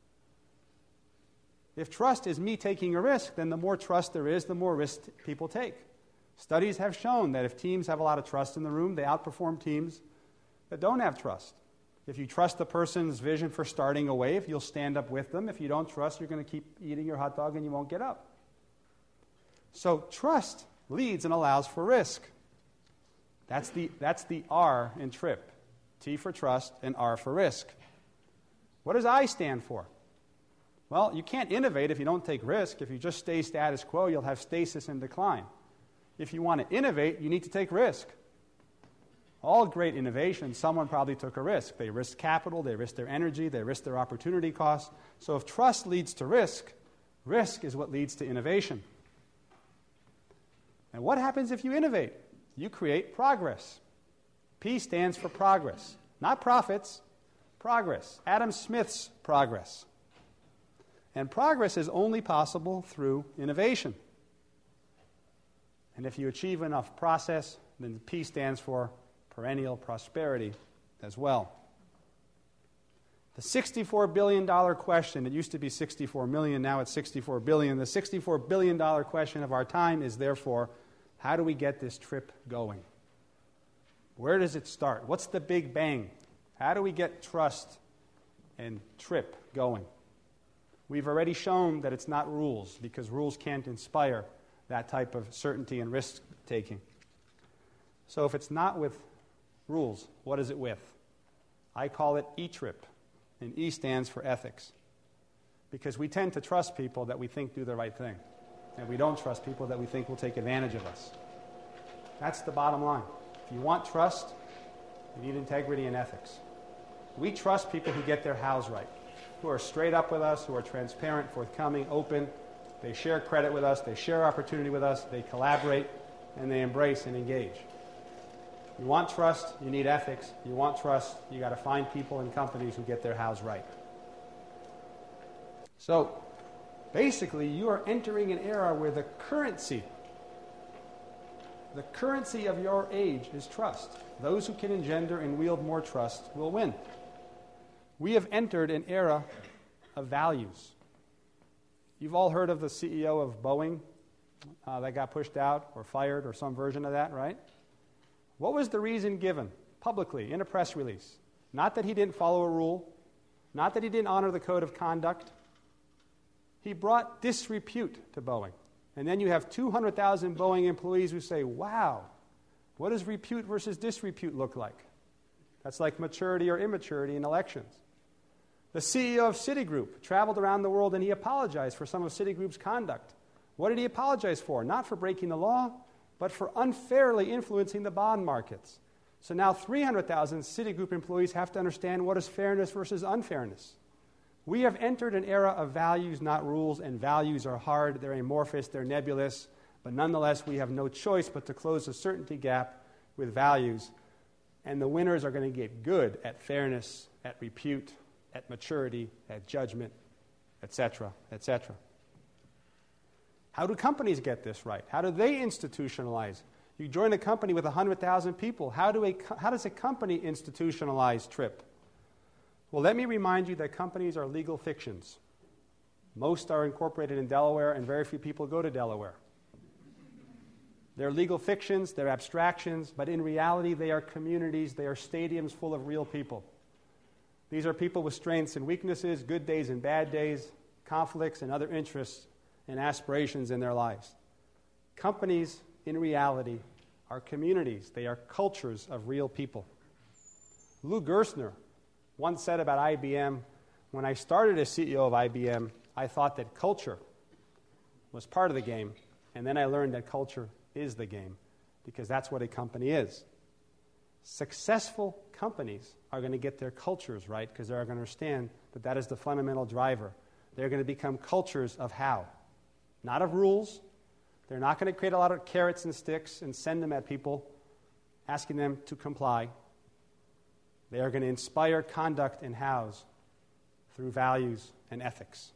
If trust is me taking a risk, then the more trust there is, the more risk people take. Studies have shown that if teams have a lot of trust in the room, they outperform teams that don't have trust. If you trust the person's vision for starting a wave, you'll stand up with them. If you don't trust, you're going to keep eating your hot dog and you won't get up. So trust leads and allows for risk. That's the R in TRIP. T for trust and R for risk. What does I stand for? Well, you can't innovate if you don't take risk. If you just stay status quo, you'll have stasis and decline. If you want to innovate, you need to take risk. All great innovations, someone probably took a risk. They risked capital, they risked their energy, they risked their opportunity costs. So if trust leads to risk, risk is what leads to innovation. And what happens if you innovate? You create progress. P stands for progress. Not profits, progress. Adam Smith's progress. And progress is only possible through innovation. And if you achieve enough process, then P stands for perennial prosperity as well. The $64 billion question, it used to be 64 million, now it's 64 billion. The $64 billion question of our time is therefore, how do we get this trip going? Where does it start? What's the big bang? How do we get trust and trip going? We've already shown that it's not rules, because rules can't inspire that type of certainty and risk-taking. So if it's not with rules, what is it with? I call it E-Trip, and E stands for ethics, because we tend to trust people that we think do the right thing, and we don't trust people that we think will take advantage of us. That's the bottom line. If you want trust, you need integrity and ethics. We trust people who get their house right, who are straight up with us, who are transparent, forthcoming, open. They share credit with us, they share opportunity with us, they collaborate, and they embrace and engage. You want trust, you need ethics. You want trust, you got to find people and companies who get their house right. So, basically, you are entering an era where the currency of your age is trust. Those who can engender and wield more trust will win. We have entered an era of values. You've all heard of the CEO of Boeing that got pushed out or fired or some version of that, right? What was the reason given publicly in a press release? Not that he didn't follow a rule, not that he didn't honor the code of conduct. He brought disrepute to Boeing. And then you have 200,000 Boeing employees who say, wow, what does repute versus disrepute look like? That's like maturity or immaturity in elections. The CEO of Citigroup traveled around the world and he apologized for some of Citigroup's conduct. What did he apologize for? Not for breaking the law, but for unfairly influencing the bond markets. So now 300,000 Citigroup employees have to understand what is fairness versus unfairness. We have entered an era of values, not rules, and values are hard, they're amorphous, they're nebulous, but nonetheless we have no choice but to close the certainty gap with values, and the winners are going to get good at fairness, at repute, at maturity, at judgment, etc., etc. How do companies get this right? How do they institutionalize? You join a company with 100,000 people. How does a company institutionalize TRIP? Well, let me remind you that companies are legal fictions. Most are incorporated in Delaware, and very few people go to Delaware. They're legal fictions, they're abstractions, but in reality they are communities, they are stadiums full of real people. These are people with strengths and weaknesses, good days and bad days, conflicts and other interests and aspirations in their lives. Companies, in reality, are communities. They are cultures of real people. Lou Gerstner once said about IBM, when I started as CEO of IBM, I thought that culture was part of the game, and then I learned that culture is the game, because that's what a company is. Successful companies are going to get their cultures right, because they're going to understand that that is the fundamental driver. They're going to become cultures of how, not of rules. They're not going to create a lot of carrots and sticks and send them at people, asking them to comply. They are going to inspire conduct and hows through values and ethics.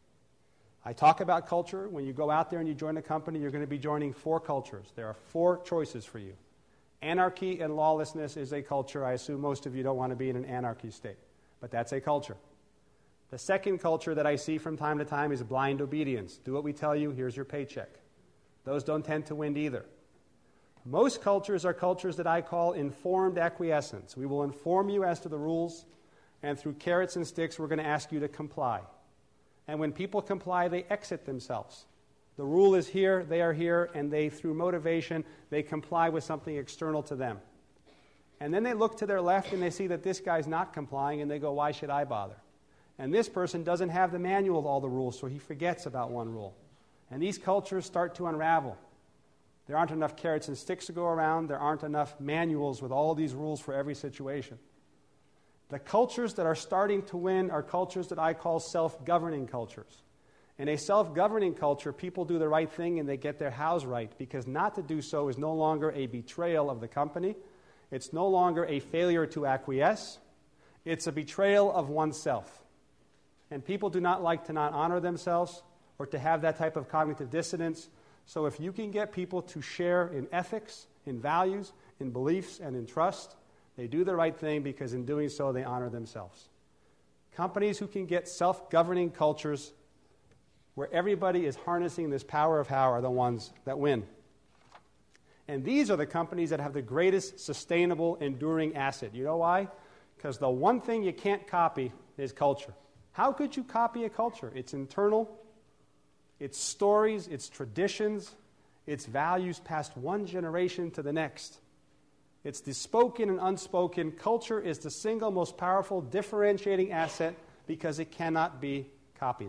I talk about culture. When you go out there and you join a company, you're going to be joining 4 cultures. There are 4 choices for you. Anarchy and lawlessness is a culture. I assume most of you don't want to be in an anarchy state, but that's a culture. The second culture that I see from time to time is blind obedience. Do what we tell you, here's your paycheck. Those don't tend to win either. Most cultures are cultures that I call informed acquiescence. We will inform you as to the rules, and through carrots and sticks, we're going to ask you to comply. And when people comply, they exit themselves. The rule is here, they are here, and they, through motivation, they comply with something external to them. And then they look to their left and they see that this guy's not complying, and they go, why should I bother? And this person doesn't have the manual of all the rules, so he forgets about one rule. And these cultures start to unravel. There aren't enough carrots and sticks to go around. There aren't enough manuals with all these rules for every situation. The cultures that are starting to win are cultures that I call self-governing cultures. In a self-governing culture, people do the right thing and they get their house right, because not to do so is no longer a betrayal of the company. It's no longer a failure to acquiesce. It's a betrayal of oneself. And people do not like to not honor themselves or to have that type of cognitive dissonance. So if you can get people to share in ethics, in values, in beliefs and in trust. They do the right thing because in doing so they honor themselves. Companies who can get self-governing cultures where everybody is harnessing this power of how are the ones that win. And these are the companies that have the greatest sustainable, enduring asset. You know why? Because the one thing you can't copy is culture. How could you copy a culture? It's internal, its stories, its traditions, its values passed one generation to the next. It's the spoken and unspoken. Culture is the single most powerful differentiating asset because it cannot be copied.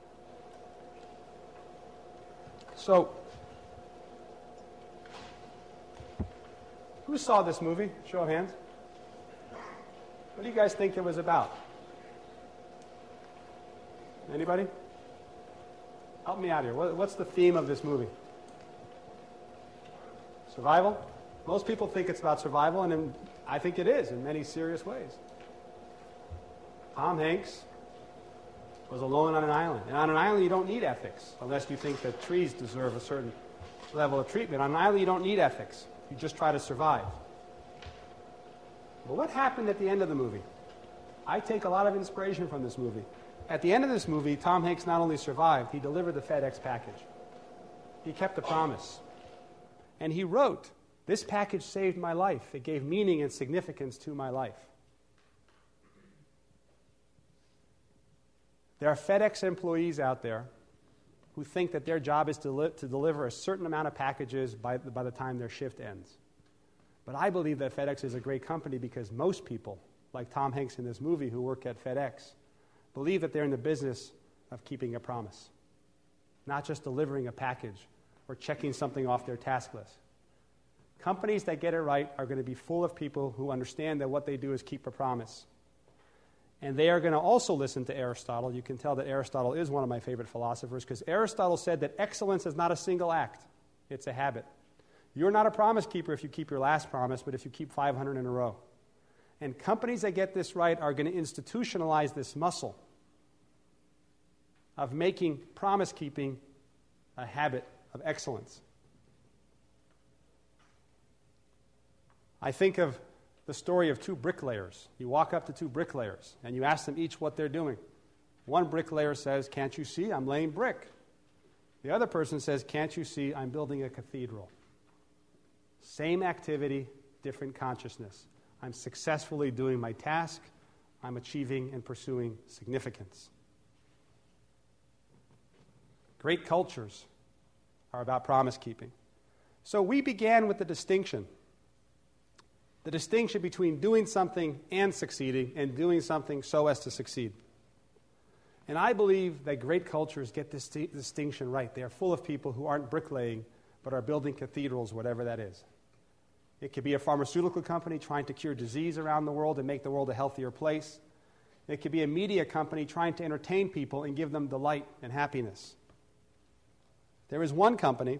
So, who saw this movie? Show of hands. What do you guys think it was about? Anybody? Help me out here. What's the theme of this movie? Survival? Most people think it's about survival, and I think it is in many serious ways. Tom Hanks was alone on an island. And on an island, you don't need ethics, unless you think that trees deserve a certain level of treatment. On an island, you don't need ethics. You just try to survive. But what happened at the end of the movie? I take a lot of inspiration from this movie. At the end of this movie, Tom Hanks not only survived, he delivered the FedEx package. He kept the promise. And he wrote, "This package saved my life. It gave meaning and significance to my life." There are FedEx employees out there who think that their job is to deliver a certain amount of packages by the time their shift ends. But I believe that FedEx is a great company because most people, like Tom Hanks in this movie who work at FedEx, believe that they're in the business of keeping a promise, not just delivering a package or checking something off their task list. Companies that get it right are going to be full of people who understand that what they do is keep a promise. And they are going to also listen to Aristotle. You can tell that Aristotle is one of my favorite philosophers because Aristotle said that excellence is not a single act. It's a habit. You're not a promise keeper if you keep your last promise, but if you keep 500 in a row. And companies that get this right are going to institutionalize this muscle of making promise keeping a habit of excellence. I think of the story of two bricklayers. You walk up to two bricklayers and you ask them each what they're doing. One bricklayer says, "Can't you see? I'm laying brick." The other person says, "Can't you see? I'm building a cathedral." Same activity, different consciousness. I'm successfully doing my task. I'm achieving and pursuing significance. Great cultures are about promise keeping. So we began with the distinction between doing something and succeeding and doing something so as to succeed. And I believe that great cultures get this distinction right. They are full of people who aren't bricklaying but are building cathedrals, whatever that is. It could be a pharmaceutical company trying to cure disease around the world and make the world a healthier place. It could be a media company trying to entertain people and give them delight and happiness. There is one company,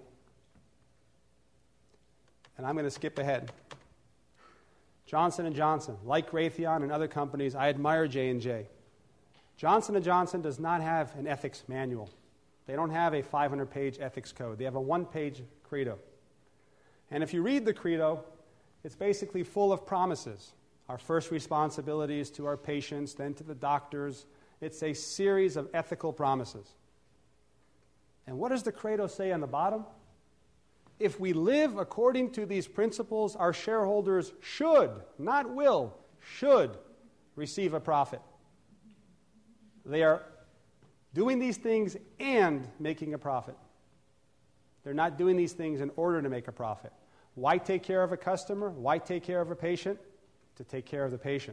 and I'm going to skip ahead. Johnson & Johnson, like Raytheon and other companies, I admire J&J. Johnson & Johnson does not have an ethics manual. They don't have a 500-page ethics code. They have a one-page credo. And if you read the credo, it's basically full of promises. Our first responsibility is to our patients, then to the doctors. It's a series of ethical promises. And what does the credo say on the bottom? If we live according to these principles, our shareholders should, not will, should receive a profit. They are doing these things and making a profit. They're not doing these things in order to make a profit. Why take care of a customer? Why take care of a patient? To take care of the patient.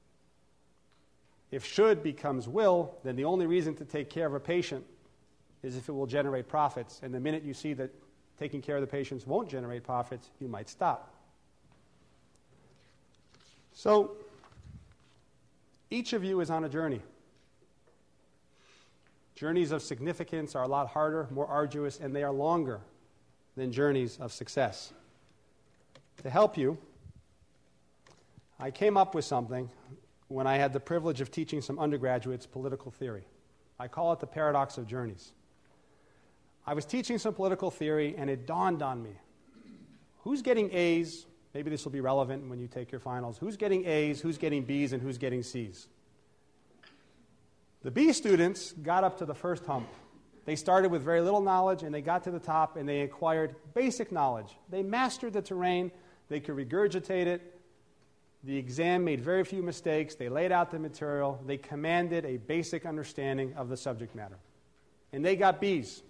If should becomes will, then the only reason to take care of a patient is if it will generate profits. And the minute you see that taking care of the patients won't generate profits, you might stop. So, each of you is on a journey. Journeys of significance are a lot harder, more arduous, and they are longer than journeys of success. To help you, I came up with something when I had the privilege of teaching some undergraduates political theory. I call it the paradox of journeys. I was teaching some political theory, and it dawned on me. Who's getting A's maybe this will be relevant when you take your finals. Who's getting A's, who's getting B's, and who's getting C's? The B students got up to the first hump. They started with very little knowledge, and they got to the top, and they acquired basic knowledge. They mastered the terrain. They could regurgitate it. The exam made very few mistakes. They laid out the material. They commanded a basic understanding of the subject matter. And they got B's.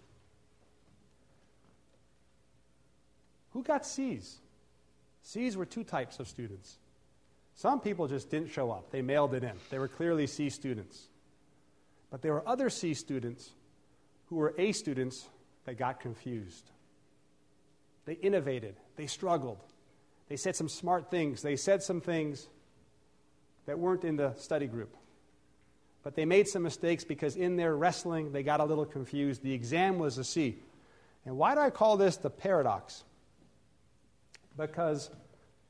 Who got C's? C's were two types of students. Some people just didn't show up. They mailed it in. They were clearly C students. But there were other C students who were A students that got confused. They innovated. They struggled. They said some smart things. They said some things that weren't in the study group. But they made some mistakes because in their wrestling, they got a little confused. The exam was a C. And why do I call this the paradox? Because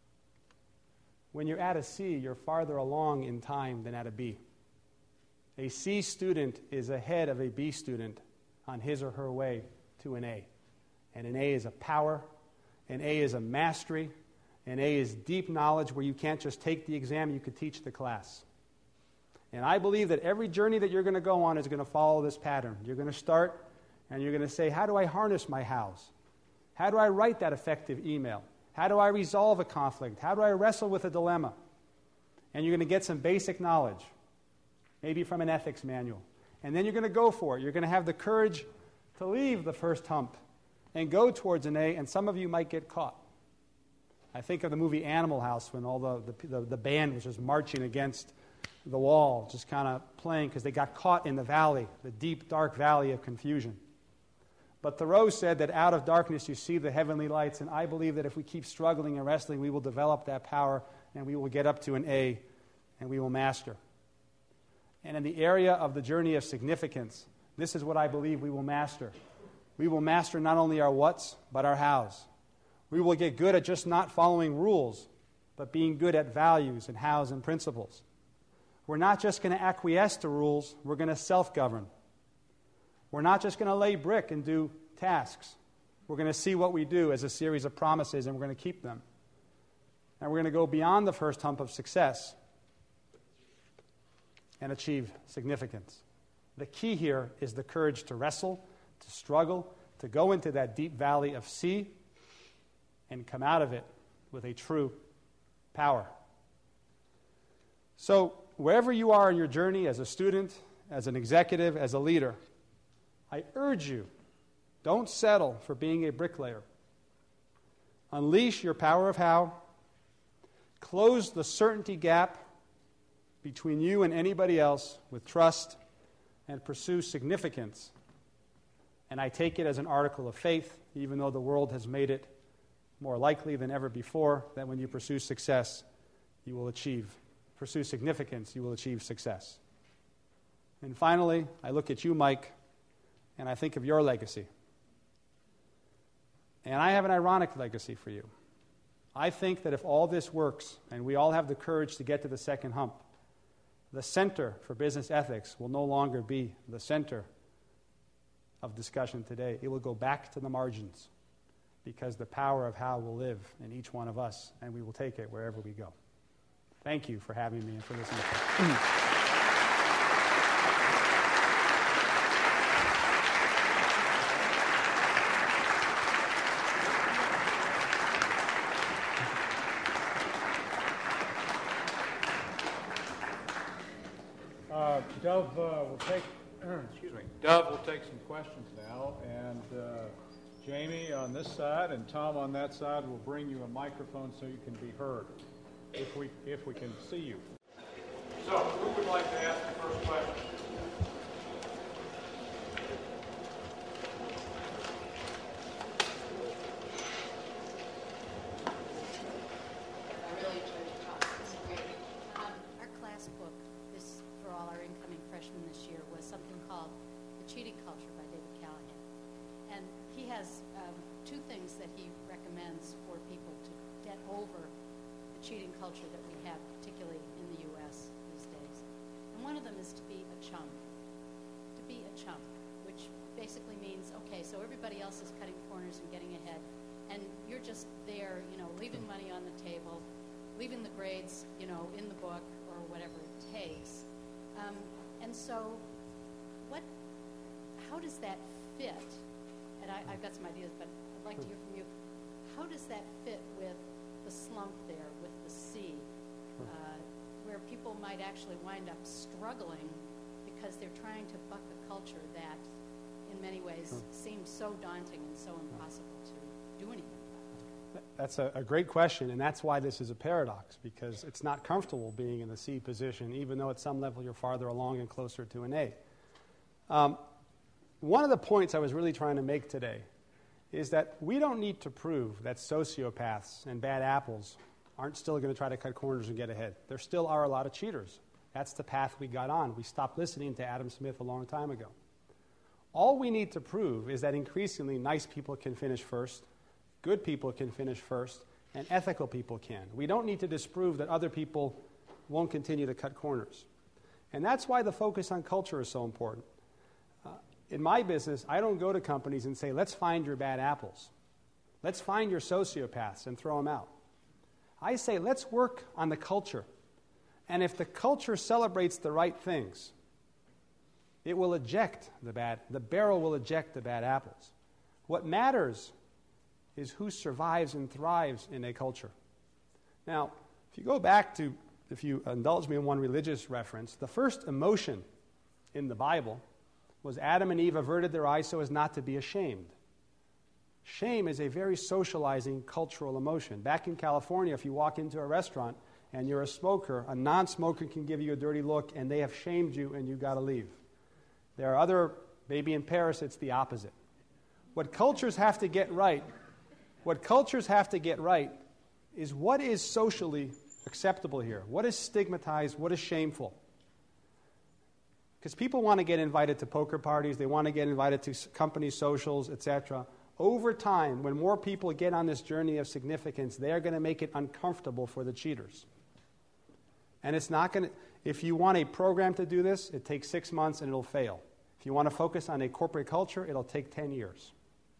when you're at a C, you're farther along in time than at a B. A C student is ahead of a B student on his or her way to an A. And an A is a power, an A is a mastery, an A is deep knowledge where you can't just take the exam, you could teach the class. And I believe that every journey that you're going to go on is going to follow this pattern. You're going to start and you're going to say, how do I harness my hows? How do I write that effective email? How do I resolve a conflict? How do I wrestle with a dilemma? And you're going to get some basic knowledge, maybe from an ethics manual. And then you're going to go for it. You're going to have the courage to leave the first hump and go towards an A, and some of you might get caught. I think of the movie Animal House when all the band was just marching against the wall, just kind of playing because they got caught in the valley, the deep, dark valley of confusion. But Thoreau said that out of darkness you see the heavenly lights, and I believe that if we keep struggling and wrestling, we will develop that power, and we will get up to an A, and we will master. And in the area of the journey of significance, this is what I believe we will master. We will master not only our whats, but our hows. We will get good at just not following rules, but being good at values and hows and principles. We're not just going to acquiesce to rules, we're going to self-govern. We're not just going to lay brick and do tasks. We're going to see what we do as a series of promises, and we're going to keep them. And we're going to go beyond the first hump of success and achieve significance. The key here is the courage to wrestle, to struggle, to go into that deep valley of C and come out of it with a true power. So, wherever you are in your journey as a student, as an executive, as a leader, I urge you, don't settle for being a bricklayer. Unleash your power of how. Close the certainty gap between you and anybody else with trust, and pursue significance. And I take it as an article of faith, even though the world has made it more likely than ever before that when you pursue success, you will achieve. Pursue significance, you will achieve success. And finally, I look at you, Mike, and I think of your legacy. And I have an ironic legacy for you. I think that if all this works, and we all have the courage to get to the second hump, the center for business ethics will no longer be the center of discussion today. It will go back to the margins because the power of how will live in each one of us, and we will take it wherever we go. Thank you for having me and for listening. Dove will take. Dove will take some questions now, and Jamie on this side and Tom on that side will bring you a microphone so you can be heard, if we can see you. So, who would like to ask the first question? Culture that we have, particularly in the U.S. these days. And one of them is to be a chum. To be a chum, which basically means, okay, so everybody else is cutting corners and getting ahead, and you're just there, leaving money on the table, leaving the grades, in the book or whatever it takes. And so how does that fit? And I've got some ideas, but I'd like to hear from you. How does that fit with the slump there, with the sea, where people might actually wind up struggling because they're trying to buck a culture that, in many ways, seems so daunting and so impossible to do anything about? That's a great question, and that's why this is a paradox, because it's not comfortable being in the C position, even though at some level you're farther along and closer to an A. One of the points I was really trying to make today is that we don't need to prove that sociopaths and bad apples aren't still going to try to cut corners and get ahead. There still are a lot of cheaters. That's the path we got on. We stopped listening to Adam Smith a long time ago. All we need to prove is that increasingly nice people can finish first, good people can finish first, and ethical people can. We don't need to disprove that other people won't continue to cut corners. And that's why the focus on culture is so important. In my business, I don't go to companies and say, let's find your bad apples. Let's find your sociopaths and throw them out. I say, let's work on the culture. And if the culture celebrates the right things, it will eject the barrel will eject the bad apples. What matters is who survives and thrives in a culture. Now, if you indulge me in one religious reference, the first emotion in the Bible was Adam and Eve averted their eyes so as not to be ashamed. Shame is a very socializing cultural emotion. Back in California, if you walk into a restaurant and you're a smoker, a non-smoker can give you a dirty look and they have shamed you and you've got to leave. There are maybe in Paris it's the opposite. What cultures have to get right is what is socially acceptable here? What is stigmatized? What is shameful? Because people want to get invited to poker parties, they want to get invited to company socials, etc. Over time, when more people get on this journey of significance, they are going to make it uncomfortable for the cheaters. And it's not going to, if you want a program to do this, it takes 6 months and it'll fail. If you want to focus on a corporate culture, it'll take 10 years.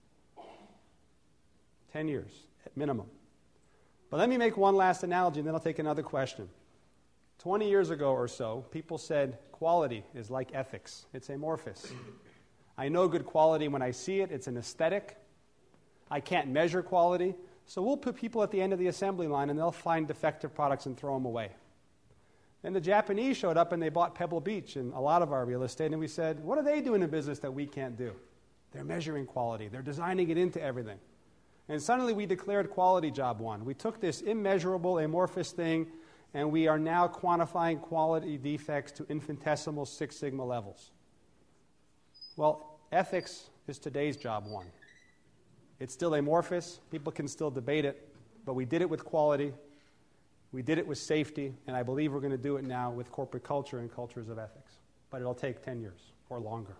10 years at minimum. But let me make one last analogy and then I'll take another question. 20 years ago or so, people said quality is like ethics. It's amorphous. I know good quality when I see it. It's an aesthetic. I can't measure quality. So we'll put people at the end of the assembly line and they'll find defective products and throw them away. Then the Japanese showed up and they bought Pebble Beach and a lot of our real estate, and we said, what are they doing in business that we can't do? They're measuring quality. They're designing it into everything. And suddenly we declared quality job one. We took this immeasurable, amorphous thing, and we are now quantifying quality defects to infinitesimal Six Sigma levels. Well, ethics is today's job one. It's still amorphous. People can still debate it, but we did it with quality. We did it with safety, and I believe we're going to do it now with corporate culture and cultures of ethics. But it'll take 10 years or longer.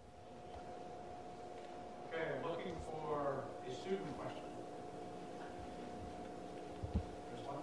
Okay, I'm looking for a student question. There's one.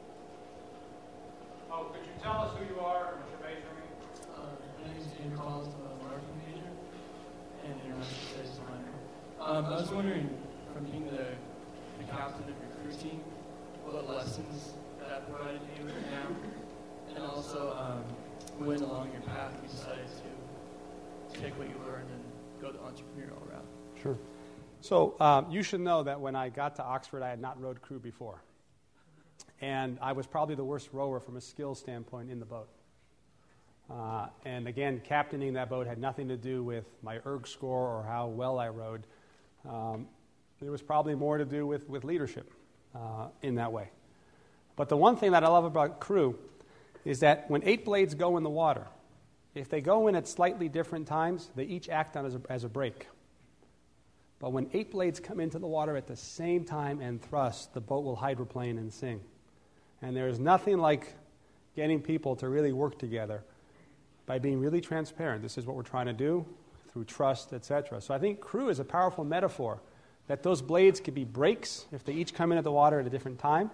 Oh, could you tell us who you are and what you're majoring in? My name is Andrew Collins. I'm a marketing major and international studies minor. I was wondering, from being the captain of your crew team, what lessons that provided you now, and also when along your path you decided to take what you learned and go the entrepreneurial route. Sure. So you should know that when I got to Oxford, I had not rowed crew before. And I was probably the worst rower from a skills standpoint in the boat. And again, captaining that boat had nothing to do with my erg score or how well I rowed. There was probably more to do with leadership in that way. But the one thing that I love about crew is that when 8 blades go in the water, if they go in at slightly different times, they each act on as a brake. But when 8 blades come into the water at the same time and thrust, the boat will hydroplane and sing. And there is nothing like getting people to really work together by being really transparent. This is what we're trying to do through trust, etc. So I think crew is a powerful metaphor that those blades could be brakes if they each come into the water at a different time,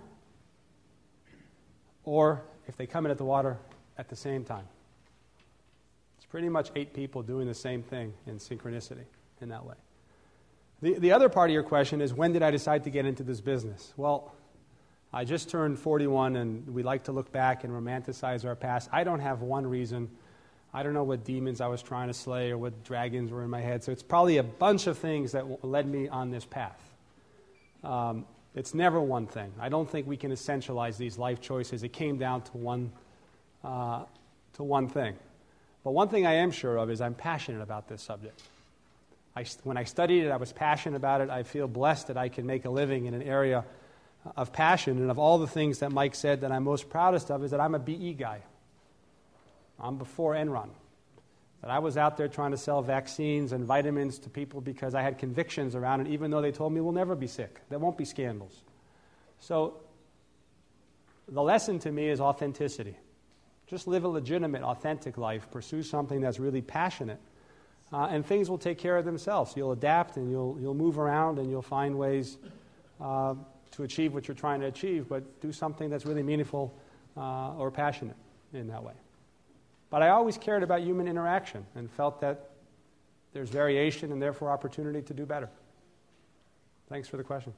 or if they come into the water at the same time. It's pretty much 8 people doing the same thing in synchronicity in that way. The other part of your question is, when did I decide to get into this business? Well, I just turned 41, and we like to look back and romanticize our past. I don't have one reason. I don't know what demons I was trying to slay or what dragons were in my head. So it's probably a bunch of things that led me on this path. It's never one thing. I don't think we can essentialize these life choices. It came down to one thing. But one thing I am sure of is I'm passionate about this subject. When I studied it, I was passionate about it. I feel blessed that I can make a living in an area of passion. And of all the things that Mike said that I'm most proudest of is that I'm a BE guy. I'm before Enron. That I was out there trying to sell vaccines and vitamins to people because I had convictions around it, even though they told me we'll never be sick. There won't be scandals. So the lesson to me is authenticity. Just live a legitimate, authentic life. Pursue something that's really passionate. And things will take care of themselves. You'll adapt and you'll move around and you'll find ways to achieve what you're trying to achieve, but do something that's really meaningful or passionate in that way. But I always cared about human interaction and felt that there's variation and therefore opportunity to do better. Thanks for the question.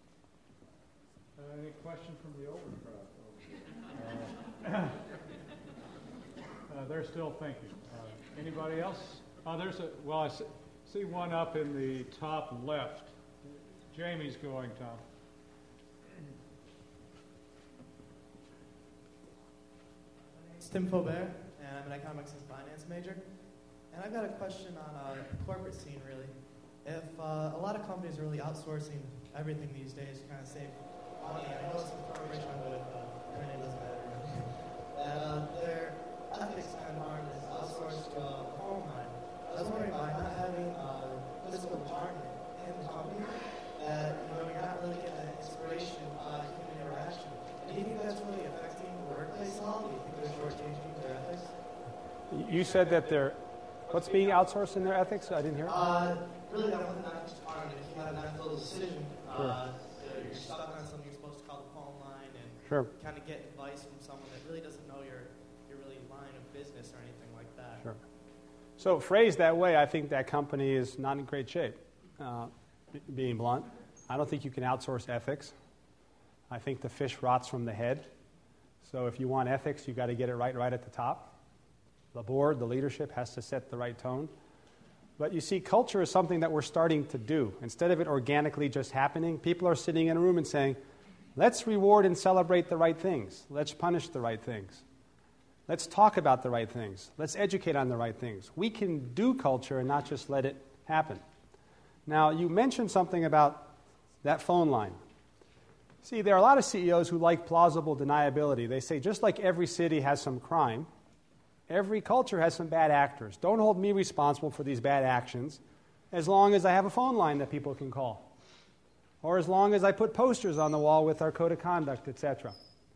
Any question from the older crowd? They're still thinking. Anybody else? I see one up in the top left. Jamie's going, Tom. It's Tim Faubert, and I'm an economics and finance major. And I've got a question on the corporate scene, really. If a lot of companies are really outsourcing everything these days to kind of save money, I know it's a corporation with her name doesn't matter, that their ethics kind of aren't as outsourced to a phone line. I was wondering, by not having physical department in the company, that you're not really getting that inspiration of human interaction. Do you think that's really affecting the workplace at all? Do you think they're shortchanging their ethics? You said that what's being outsourced in their ethics? I didn't hear it. Really, that wasn't that department. If you had a mental decision, you're stuck on something you're supposed to call the phone line and kind of get advice from someone that really doesn't know your really line of business or anything like that. Sure. So phrased that way, I think that company is not in great shape. Being blunt, I don't think you can outsource ethics. I think the fish rots from the head. So if you want ethics, you've got to get it right at the top. The board, the leadership has to set the right tone. But you see, culture is something that we're starting to do. Instead of it organically just happening, people are sitting in a room and saying, let's reward and celebrate the right things. Let's punish the right things. Let's talk about the right things. Let's educate on the right things. We can do culture and not just let it happen. Now, you mentioned something about that phone line. See, there are a lot of CEOs who like plausible deniability. They say, just like every city has some crime, every culture has some bad actors. Don't hold me responsible for these bad actions as long as I have a phone line that people can call, or as long as I put posters on the wall with our code of conduct, etc.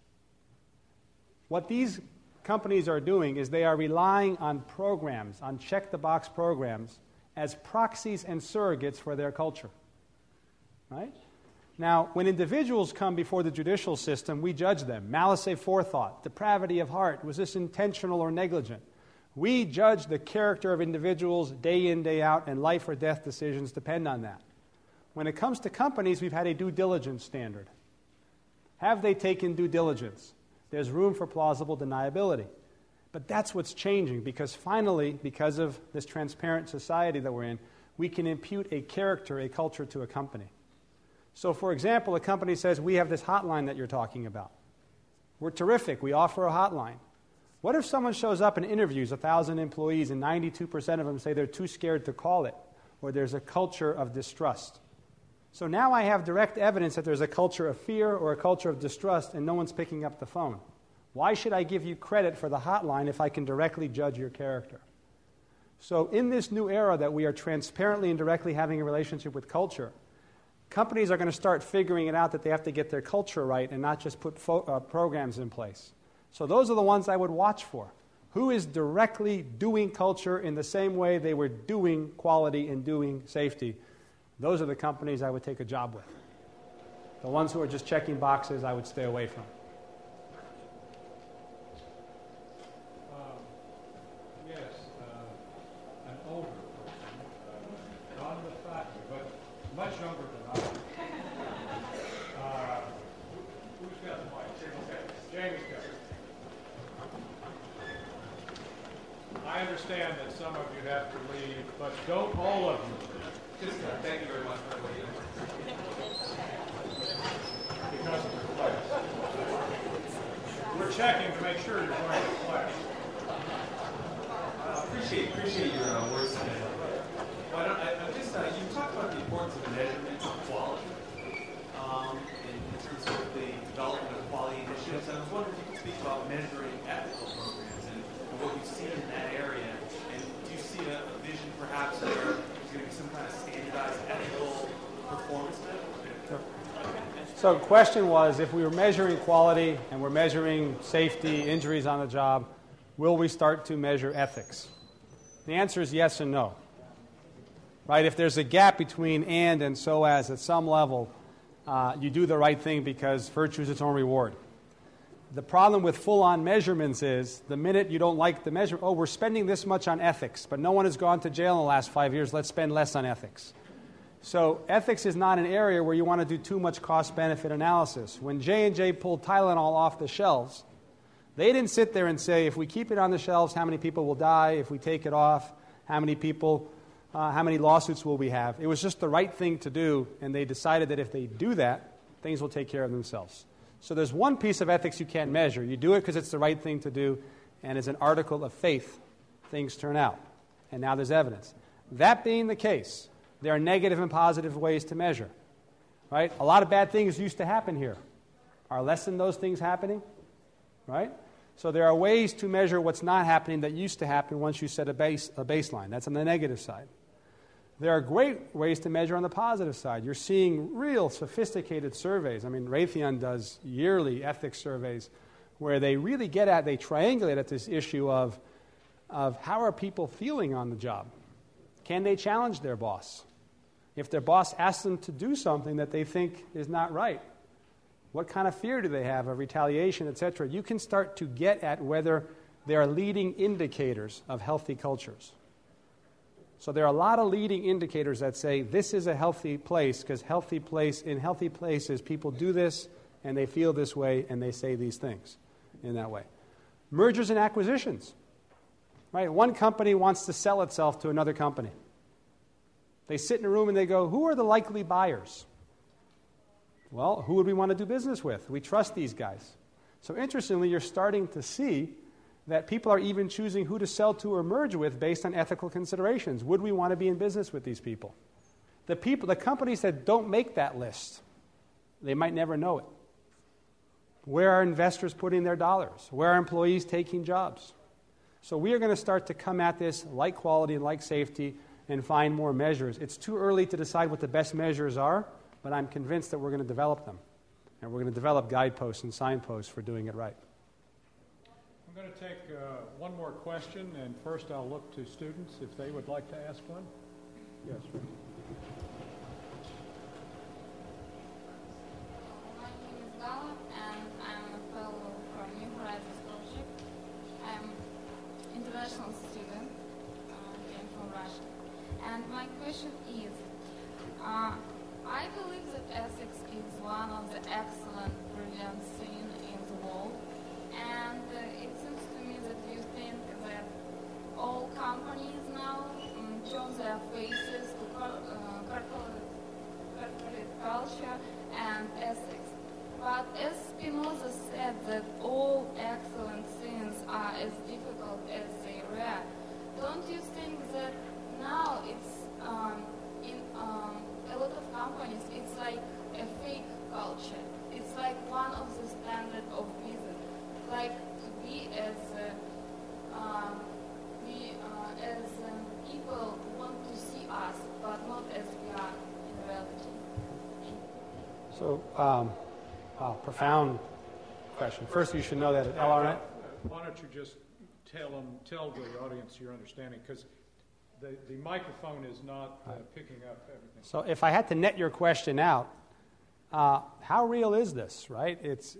What these companies are doing is they are relying on programs, on check-the-box programs, as proxies and surrogates for their culture. Right? Now, when individuals come before the judicial system, we judge them. Malice aforethought, depravity of heart, was this intentional or negligent? We judge the character of individuals day in, day out, and life or death decisions depend on that. When it comes to companies, we've had a due diligence standard. Have they taken due diligence? There's room for plausible deniability. But that's what's changing, because finally, because of this transparent society that we're in, we can impute a character, a culture to a company. So, for example, a company says, we have this hotline that you're talking about. We're terrific. We offer a hotline. What if someone shows up and interviews 1,000 employees and 92% of them say they're too scared to call it, or there's a culture of distrust? So now I have direct evidence that there's a culture of fear or a culture of distrust and no one's picking up the phone. Why should I give you credit for the hotline if I can directly judge your character? So in this new era that we are transparently and directly having a relationship with culture, companies are going to start figuring it out that they have to get their culture right and not just put programs in place. So those are the ones I would watch for. Who is directly doing culture in the same way they were doing quality and doing safety? Those are the companies I would take a job with. The ones who are just checking boxes, I would stay away from. Yes, an older person, not the factory, but understand that some of you have to leave, but don't all of you. Just thank you very much for what you Because of the class. We're checking to make sure you're going to class. appreciate your words today. Why don't you talked about the importance of measurement of quality in terms of the development of quality initiatives. And I was wondering if you could speak about measuring ethical programs and what you see in that area. And do you see a vision perhaps where there's going to be some kind of standardized ethical performance measure? So the question was, if we were measuring quality and we're measuring safety, injuries on the job, will we start to measure ethics? The answer is yes and no. Right? If there's a gap between and so as at some level, you do the right thing because virtue is its own reward. The problem with full-on measurements is the minute you don't like the measure, oh, we're spending this much on ethics, but no one has gone to jail in the last 5 years, let's spend less on ethics. So ethics is not an area where you want to do too much cost-benefit analysis. When J&J pulled Tylenol off the shelves, they didn't sit there and say, if we keep it on the shelves, how many people will die? If we take it off, how many lawsuits will we have? It was just the right thing to do, and they decided that if they do that, things will take care of themselves. So there's one piece of ethics you can't measure. You do it because it's the right thing to do, and as an article of faith, things turn out. And now there's evidence. That being the case, there are negative and positive ways to measure. Right? A lot of bad things used to happen here. Are less than those things happening? Right? So there are ways to measure what's not happening that used to happen once you set a baseline. That's on the negative side. There are great ways to measure on the positive side. You're seeing real sophisticated surveys. I mean, Raytheon does yearly ethics surveys where they really they triangulate at this issue of how are people feeling on the job? Can they challenge their boss? If their boss asks them to do something that they think is not right, what kind of fear do they have of retaliation, etc.? You can start to get at whether there are leading indicators of healthy cultures. So there are a lot of leading indicators that say this is a healthy place because in healthy places people do this and they feel this way and they say these things in that way. Mergers and acquisitions. Right? One company wants to sell itself to another company. They sit in a room and they go, who are the likely buyers? Well, who would we want to do business with? We trust these guys. So interestingly, you're starting to see that people are even choosing who to sell to or merge with based on ethical considerations. Would we want to be in business with these people? The companies that don't make that list, they might never know it. Where are investors putting their dollars? Where are employees taking jobs? So we are going to start to come at this like quality and like safety and find more measures. It's too early to decide what the best measures are, but I'm convinced that we're going to develop them. And we're going to develop guideposts and signposts for doing it right. I'm going to take one more question, and first I'll look to students if they would like to ask one. Yes, Rick. My name is Gala, and I'm a fellow from New Horizons Scholarship. I'm an international student, came from Russia. And my question is, I believe that ethics is one of the excellent, brilliant things in the world. And it seems to me that you think that all companies now turn their faces to corporate culture and ethics. But as Spinoza said that all excellent things are as difficult as they were, don't you think that now it's in a lot of companies it's like a fake culture? It's like one of the standards of business. Like we as people want to see us, but not as we are in reality. So, profound question. First, you should know that at LRN. Why don't you just tell the audience your understanding, because the microphone is not picking up everything. So, if I had to net your question out, how real is this? Right?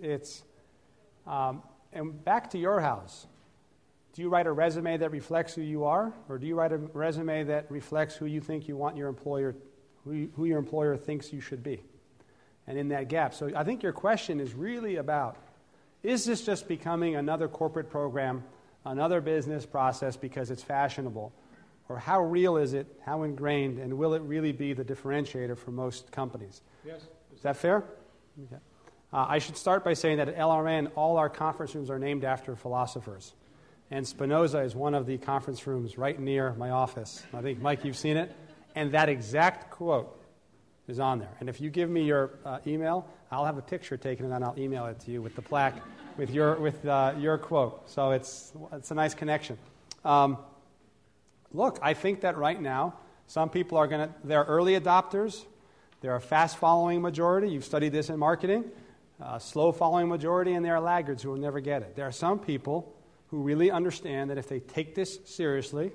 And back to your house. Do you write a resume that reflects who you are, or do you write a resume that reflects who you think you want your employer, who your employer thinks you should be? And in that gap. So I think your question is really about, is this just becoming another corporate program another business process because it's fashionable? Or how real is it, how ingrained, and will it really be the differentiator for most companies? Yes. Is that fair? Okay. I should start by saying that at LRN, all our conference rooms are named after philosophers. And Spinoza is one of the conference rooms right near my office. I think, Mike, you've seen it. And that exact quote is on there. And if you give me your email, I'll have a picture taken and then I'll email it to you with the plaque with your quote. So it's a nice connection. Look, I think that right now, some people are they're early adopters. They're a fast-following majority. You've studied this in marketing. Slow-following majority, and there are laggards who will never get it. There are some people who really understand that if they take this seriously,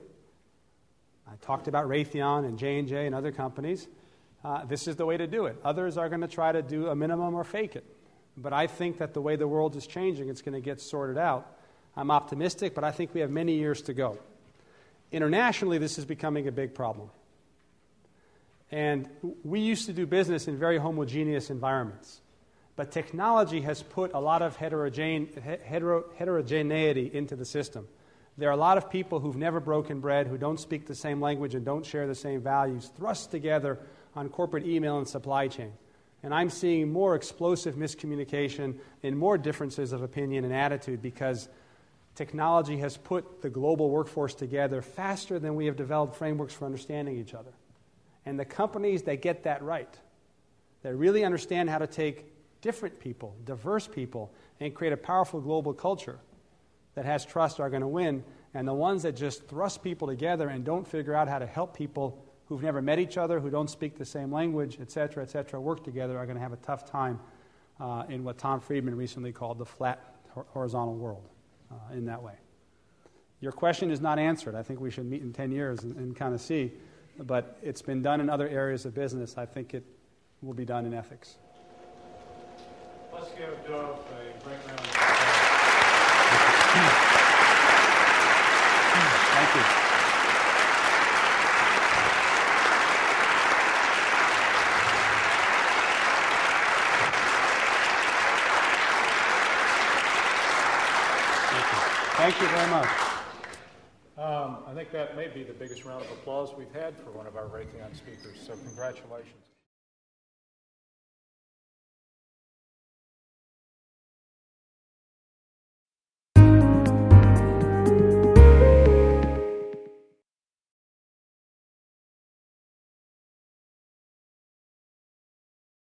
I talked about Raytheon and J&J and other companies, this is the way to do it. Others are going to try to do a minimum or fake it. But I think that the way the world is changing, it's going to get sorted out. I'm optimistic, but I think we have many years to go. Internationally, this is becoming a big problem. And we used to do business in very homogeneous environments. But technology has put a lot of heterogeneity into the system. There are a lot of people who've never broken bread, who don't speak the same language and don't share the same values, thrust together on corporate email and supply chain. And I'm seeing more explosive miscommunication and more differences of opinion and attitude because technology has put the global workforce together faster than we have developed frameworks for understanding each other. And the companies that get that right, that really understand how to take different people, diverse people, and create a powerful global culture that has trust are going to win. And the ones that just thrust people together and don't figure out how to help people who've never met each other, who don't speak the same language, et cetera, work together are going to have a tough time in what Tom Friedman recently called the flat horizontal world in that way. Your question is not answered. I think we should meet in 10 years and kind of see. But it's been done in other areas of business. I think it will be done in ethics. Let's give Dov a great round of applause. Thank you. Thank you very much. I think that may be the biggest round of applause we've had for one of our Raytheon speakers, so congratulations.